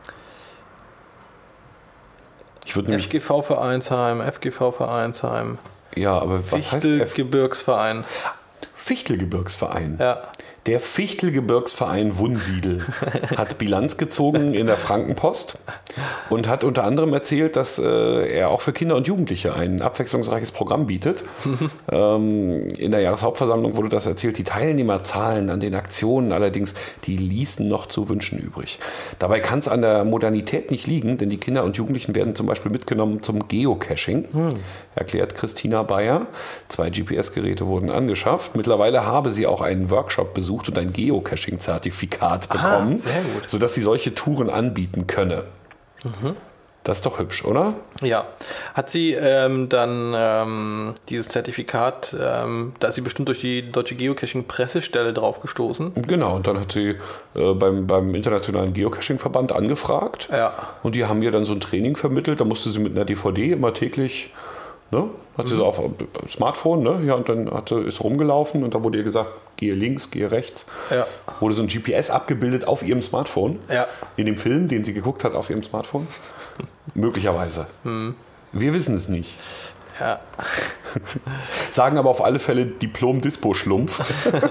Ich würde F G V Vereinsheim, F G V Vereinsheim. Ja, aber was heißt F- Fichtelgebirgsverein? Fichtelgebirgsverein. Ja. Der Fichtelgebirgsverein Wunsiedel hat Bilanz gezogen in der Frankenpost und hat unter anderem erzählt, dass äh, er auch für Kinder und Jugendliche ein abwechslungsreiches Programm bietet. ähm, in der Jahreshauptversammlung wurde das erzählt. Die Teilnehmerzahlen an den Aktionen allerdings, die ließen noch zu wünschen übrig. Dabei kann es an der Modernität nicht liegen, denn die Kinder und Jugendlichen werden zum Beispiel mitgenommen zum Geocaching, hm. erklärt Christina Bayer. Zwei G P S-Geräte wurden angeschafft. Mittlerweile habe sie auch einen Workshop besucht und ein Geocaching-Zertifikat bekommen, ah, sehr gut. sodass sie solche Touren anbieten könne. Mhm. Das ist doch hübsch, oder? Ja. Hat sie ähm, dann ähm, dieses Zertifikat, ähm, da ist sie bestimmt durch die Deutsche Geocaching-Pressestelle drauf gestoßen? Genau, und dann hat sie äh, beim, beim Internationalen Geocaching-Verband angefragt. Ja. Und die haben ihr dann so ein Training vermittelt. Da musste sie mit einer D V D immer täglich, ne, hat sie mhm. so auf Smartphone, ne, ja, und dann hat sie, ist rumgelaufen und da wurde ihr gesagt, gehe links, gehe rechts. Ja. Wurde so ein G P S abgebildet auf ihrem Smartphone. Ja. In dem Film, den sie geguckt hat auf ihrem Smartphone. Möglicherweise. Mhm. Wir wissen es nicht. Ja. Sagen aber auf alle Fälle Diplom-Dispo-Schlumpf.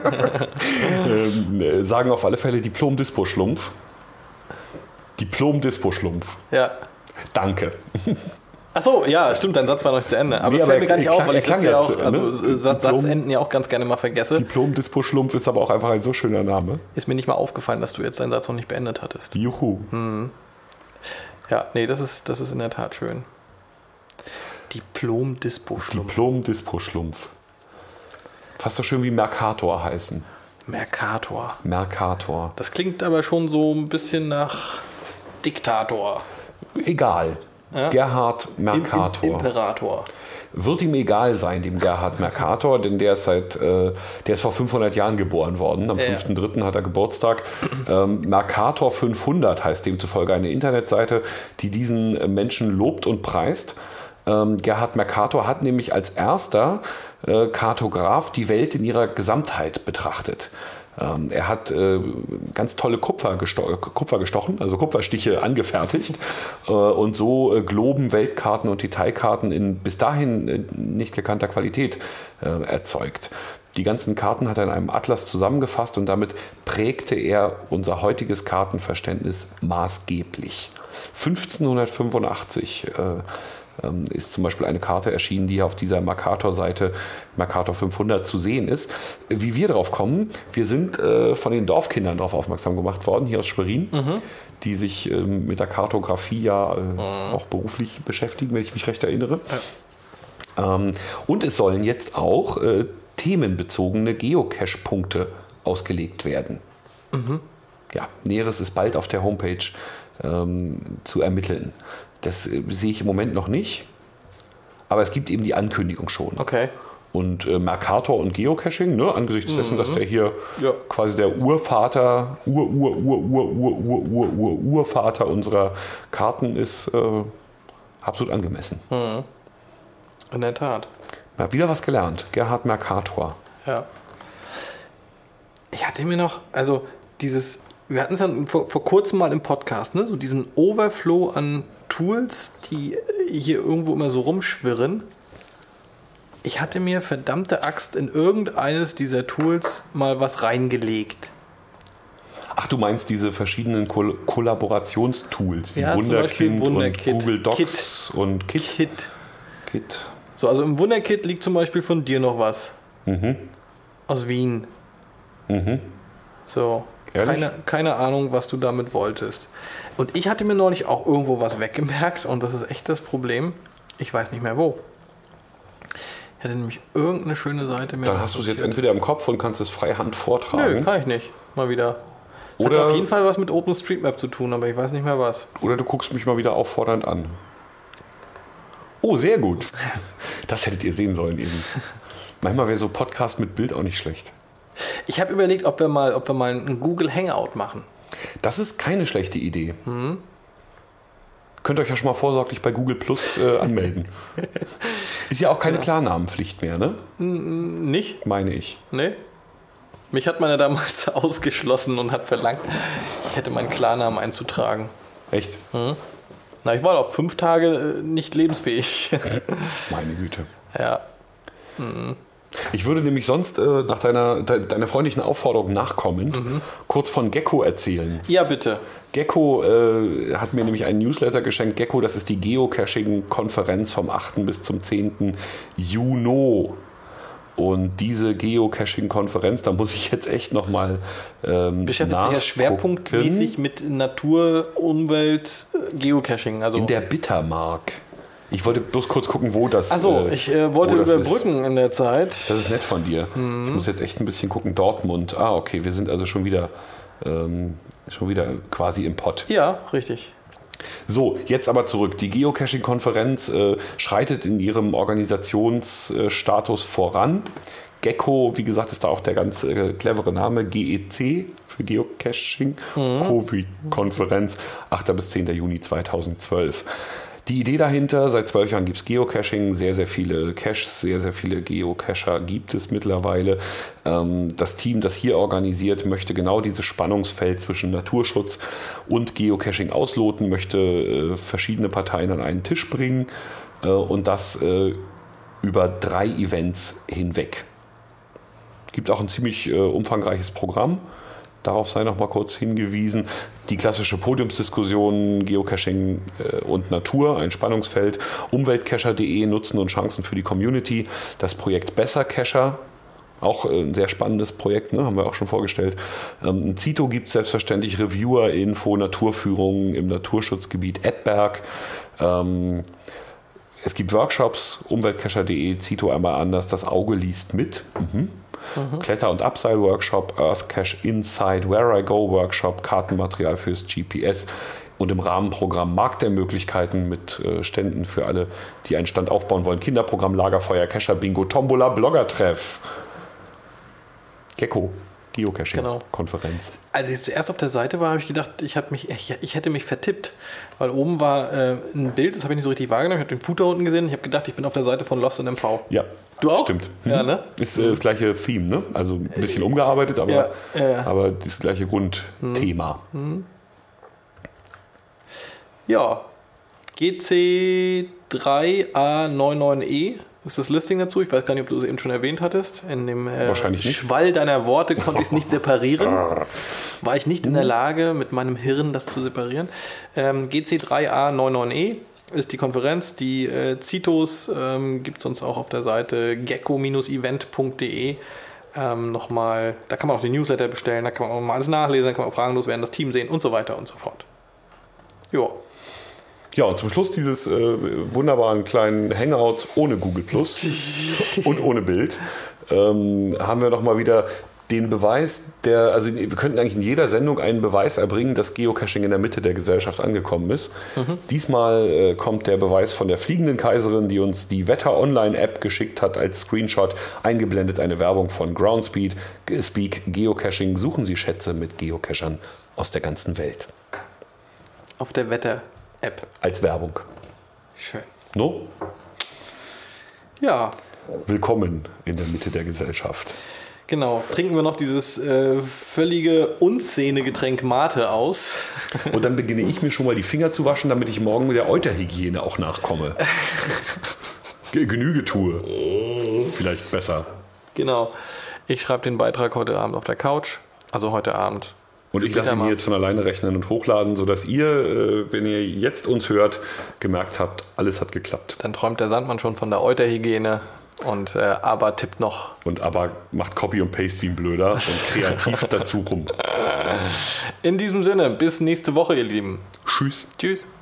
ähm, sagen auf alle Fälle Diplom-Dispo-Schlumpf. Diplom-Dispo-Schlumpf. Ja. Danke. Achso, ja, stimmt, dein Satz war noch nicht zu Ende. Aber nee, es fällt mir gar nicht auf, weil ich Satz ja auch, also ne? Satz, Satzenden ja auch ganz gerne mal vergesse. Diplom-Dispo-Schlumpf ist aber auch einfach ein so schöner Name. Ist mir nicht mal aufgefallen, dass du jetzt deinen Satz noch nicht beendet hattest. Juhu. Hm. Ja, nee, das ist, das ist in der Tat schön. Diplom-Dispo-Schlumpf. Diplom-Dispo-Schlumpf. Fast so schön wie Mercator heißen. Mercator. Mercator. Das klingt aber schon so ein bisschen nach Diktator. Egal. Ja? Gerhard Mercator. Im, im, Imperator. Wird ihm egal sein, dem Gerhard Mercator, denn der ist seit, äh, der ist vor fünfhundert Jahren geboren worden. Am ja. fünften dritten hat er Geburtstag. Ähm, Mercator fünfhundert heißt demzufolge eine Internetseite, die diesen Menschen lobt und preist. Ähm, Gerhard Mercator hat nämlich als erster äh, Kartograf die Welt in ihrer Gesamtheit betrachtet. Ähm, er hat äh, ganz tolle Kupfer, gesto- Kupfer gestochen, also Kupferstiche angefertigt äh, und so äh, Globen, Weltkarten und Detailkarten in bis dahin äh, nicht gekannter Qualität äh, erzeugt. Die ganzen Karten hat er in einem Atlas zusammengefasst und damit prägte er unser heutiges Kartenverständnis maßgeblich. fünfzehnhundertfünfundachtzig äh, ähm, ist zum Beispiel eine Karte erschienen, die auf dieser Mercator-Seite Mercator fünfhundert zu sehen ist. Wie wir drauf kommen, wir sind äh, von den Dorfkindern darauf aufmerksam gemacht worden, hier aus Schwerin, mhm. die sich äh, mit der Kartografie ja äh, mhm. auch beruflich beschäftigen, wenn ich mich recht erinnere. Ja. Ähm, und es sollen jetzt auch äh, themenbezogene Geocache-Punkte ausgelegt werden. Mhm. Ja, Näheres ist bald auf der Homepage ähm, zu ermitteln. Das äh, sehe ich im Moment noch nicht, aber es gibt eben die Ankündigung schon. Okay. Und äh, Mercator und Geocaching, ne, angesichts mhm. dessen, dass der hier ja. quasi der Urvater, Ur, Ur, Ur, Ur, Ur, Ur, Ur, Ur, Urvater unserer Karten ist, äh, absolut angemessen. Mhm. In der Tat. Ja, wieder was gelernt. Gerhard Mercator. Ja. Ich hatte mir noch, also dieses, wir hatten es ja vor, vor kurzem mal im Podcast, ne, so diesen Overflow an Tools, die hier irgendwo immer so rumschwirren. Ich hatte mir verdammte Axt in irgendeines dieser Tools mal was reingelegt. Ach, du meinst diese verschiedenen Ko- Kollaborationstools wie ja, Wunderkind, Wunderkit, und Google Docs Kit, und Kit. Kit. Kit. So, also im Wunderkit liegt zum Beispiel von dir noch was. Mhm. Aus Wien. Mhm. So, keine, keine Ahnung, was du damit wolltest. Und ich hatte mir neulich auch irgendwo was weggemerkt und das ist echt das Problem. Ich weiß nicht mehr wo. Ich hatte nämlich irgendeine schöne Seite mehr. Dann hast du es jetzt entweder im Kopf und kannst es freihand vortragen. Nö, kann ich nicht. Mal wieder. Es oder hat auf jeden Fall was mit OpenStreetMap zu tun, aber ich weiß nicht mehr was. Oder du guckst mich mal wieder auffordernd an. Oh, sehr gut. Das hättet ihr sehen sollen eben. Manchmal wäre so Podcast mit Bild auch nicht schlecht. Ich habe überlegt, ob wir mal, ob wir mal ein Google Hangout machen. Das ist keine schlechte Idee. Mhm. Könnt ihr euch ja schon mal vorsorglich bei Google Plus äh, anmelden. Ist ja auch keine ja. Klarnamenpflicht mehr, ne? N- nicht? Meine ich. Nee. Mich hat man ja damals ausgeschlossen und hat verlangt, ich hätte meinen Klarnamen einzutragen. Echt? Mhm. Na, ich war auf fünf Tage nicht lebensfähig. Meine Güte. Ja. Mhm. Ich würde nämlich sonst äh, nach deiner, de, deiner freundlichen Aufforderung nachkommend mhm. kurz von Gecko erzählen. Ja, bitte. Gecko äh, hat mir nämlich einen Newsletter geschenkt. Gecko, das ist die Geocaching-Konferenz vom achten bis zum zehnten Juni. Und diese Geocaching-Konferenz, da muss ich jetzt echt nochmal ähm, beschäftigt sich ja schwerpunktmäßig mit Natur, Umwelt, Geocaching. Also in der Bittermark. Ich wollte bloß kurz gucken, wo das ist. Achso, ich äh, wollte überbrücken in der Zeit. Das ist nett von dir. Mhm. Ich muss jetzt echt ein bisschen gucken. Dortmund. Ah, okay, wir sind also schon wieder, ähm, schon wieder quasi im Pott. Ja, richtig. So, jetzt aber zurück. Die Geocaching-Konferenz äh, schreitet in ihrem Organisationsstatus voran. Gecko, wie gesagt, ist da auch der ganz äh, clevere Name. G E C für Geocaching. Mhm. Covid-Konferenz, achter bis zehnter Juni zweitausendzwölf. Die Idee dahinter, seit zwölf Jahren gibt es Geocaching, sehr, sehr viele Caches, sehr, sehr viele Geocacher gibt es mittlerweile. Das Team, das hier organisiert, möchte genau dieses Spannungsfeld zwischen Naturschutz und Geocaching ausloten, möchte verschiedene Parteien an einen Tisch bringen und das über drei Events hinweg. Es gibt auch ein ziemlich umfangreiches Programm. Darauf sei noch mal kurz hingewiesen. Die klassische Podiumsdiskussion Geocaching und Natur, ein Spannungsfeld. Umweltcacher punkt de, Nutzen und Chancen für die Community. Das Projekt Bessercacher, auch ein sehr spannendes Projekt, ne? Haben wir auch schon vorgestellt. Ein Zito gibt es selbstverständlich, Reviewer-Info, Naturführung im Naturschutzgebiet Edberg. Es gibt Workshops, Umweltcacher punkt de, Zito einmal anders, das Auge liest mit. Mhm. Mhm. Kletter- und Upside-Workshop, Earth Cache Inside, Where I Go Workshop, Kartenmaterial fürs G P S und im Rahmenprogramm Markt der Möglichkeiten mit äh, Ständen für alle, die einen Stand aufbauen wollen. Kinderprogramm, Lagerfeuer, Cacher Bingo, Tombola, Bloggertreff. Gecko. Geocaching-Konferenz. Genau. Als ich zuerst auf der Seite war, habe ich gedacht, ich, hab mich, ich, ich hätte mich vertippt. Weil oben war äh, ein Bild, das habe ich nicht so richtig wahrgenommen. Ich habe den Footer unten gesehen. Ich habe gedacht, ich bin auf der Seite von Lost und M V. Ja, du auch? Stimmt. Mhm. Ja, ne? Ist äh, das gleiche Theme, ne? Also ein bisschen umgearbeitet, aber, ja, ja. aber das gleiche Grundthema. Mhm. Ja, G C drei A neunundneunzig E ist das Listing dazu. Ich weiß gar nicht, ob du es eben schon erwähnt hattest. In dem äh, Wahrscheinlich nicht. Schwall deiner Worte konnte ich es nicht separieren. War ich nicht in der Lage, mit meinem Hirn das zu separieren. Ähm, G C drei A neunundneunzig E ist die Konferenz. Die äh, Zitos ähm, gibt es uns auch auf der Seite gecko event punkt de. Ähm, nochmal, da kann man auch die Newsletter bestellen, da kann man auch mal alles nachlesen, da kann man auch fragenlos werden, das Team sehen und so weiter und so fort. Jo. Ja, und zum Schluss dieses äh, wunderbaren kleinen Hangouts ohne Google Plus und ohne Bild ähm, haben wir nochmal wieder den Beweis, der, also wir könnten eigentlich in jeder Sendung einen Beweis erbringen, dass Geocaching in der Mitte der Gesellschaft angekommen ist. Mhm. Diesmal äh, kommt der Beweis von der fliegenden Kaiserin, die uns die Wetter-Online-App geschickt hat als Screenshot, eingeblendet eine Werbung von Groundspeak, Speak Geocaching. Suchen Sie Schätze mit Geocachern aus der ganzen Welt. Auf der Wetter-App. Als Werbung. Schön. No? Ja. Willkommen in der Mitte der Gesellschaft. Genau. Trinken wir noch dieses äh, völlige Unszene-Getränk Mate aus. Und dann beginne ich mir schon mal die Finger zu waschen, damit ich morgen mit der Euterhygiene auch nachkomme. Genüge tue. Vielleicht besser. Genau. Ich schreibe den Beitrag heute Abend auf der Couch. Also heute Abend. Und ich lasse ihn hier jetzt von alleine rechnen und hochladen, sodass ihr, wenn ihr jetzt uns hört, gemerkt habt, alles hat geklappt. Dann träumt der Sandmann schon von der Euterhygiene und äh, aber tippt noch. Und aber macht Copy und Paste wie ein Blöder und kreativ dazu rum. In diesem Sinne, bis nächste Woche, ihr Lieben. Tschüss. Tschüss.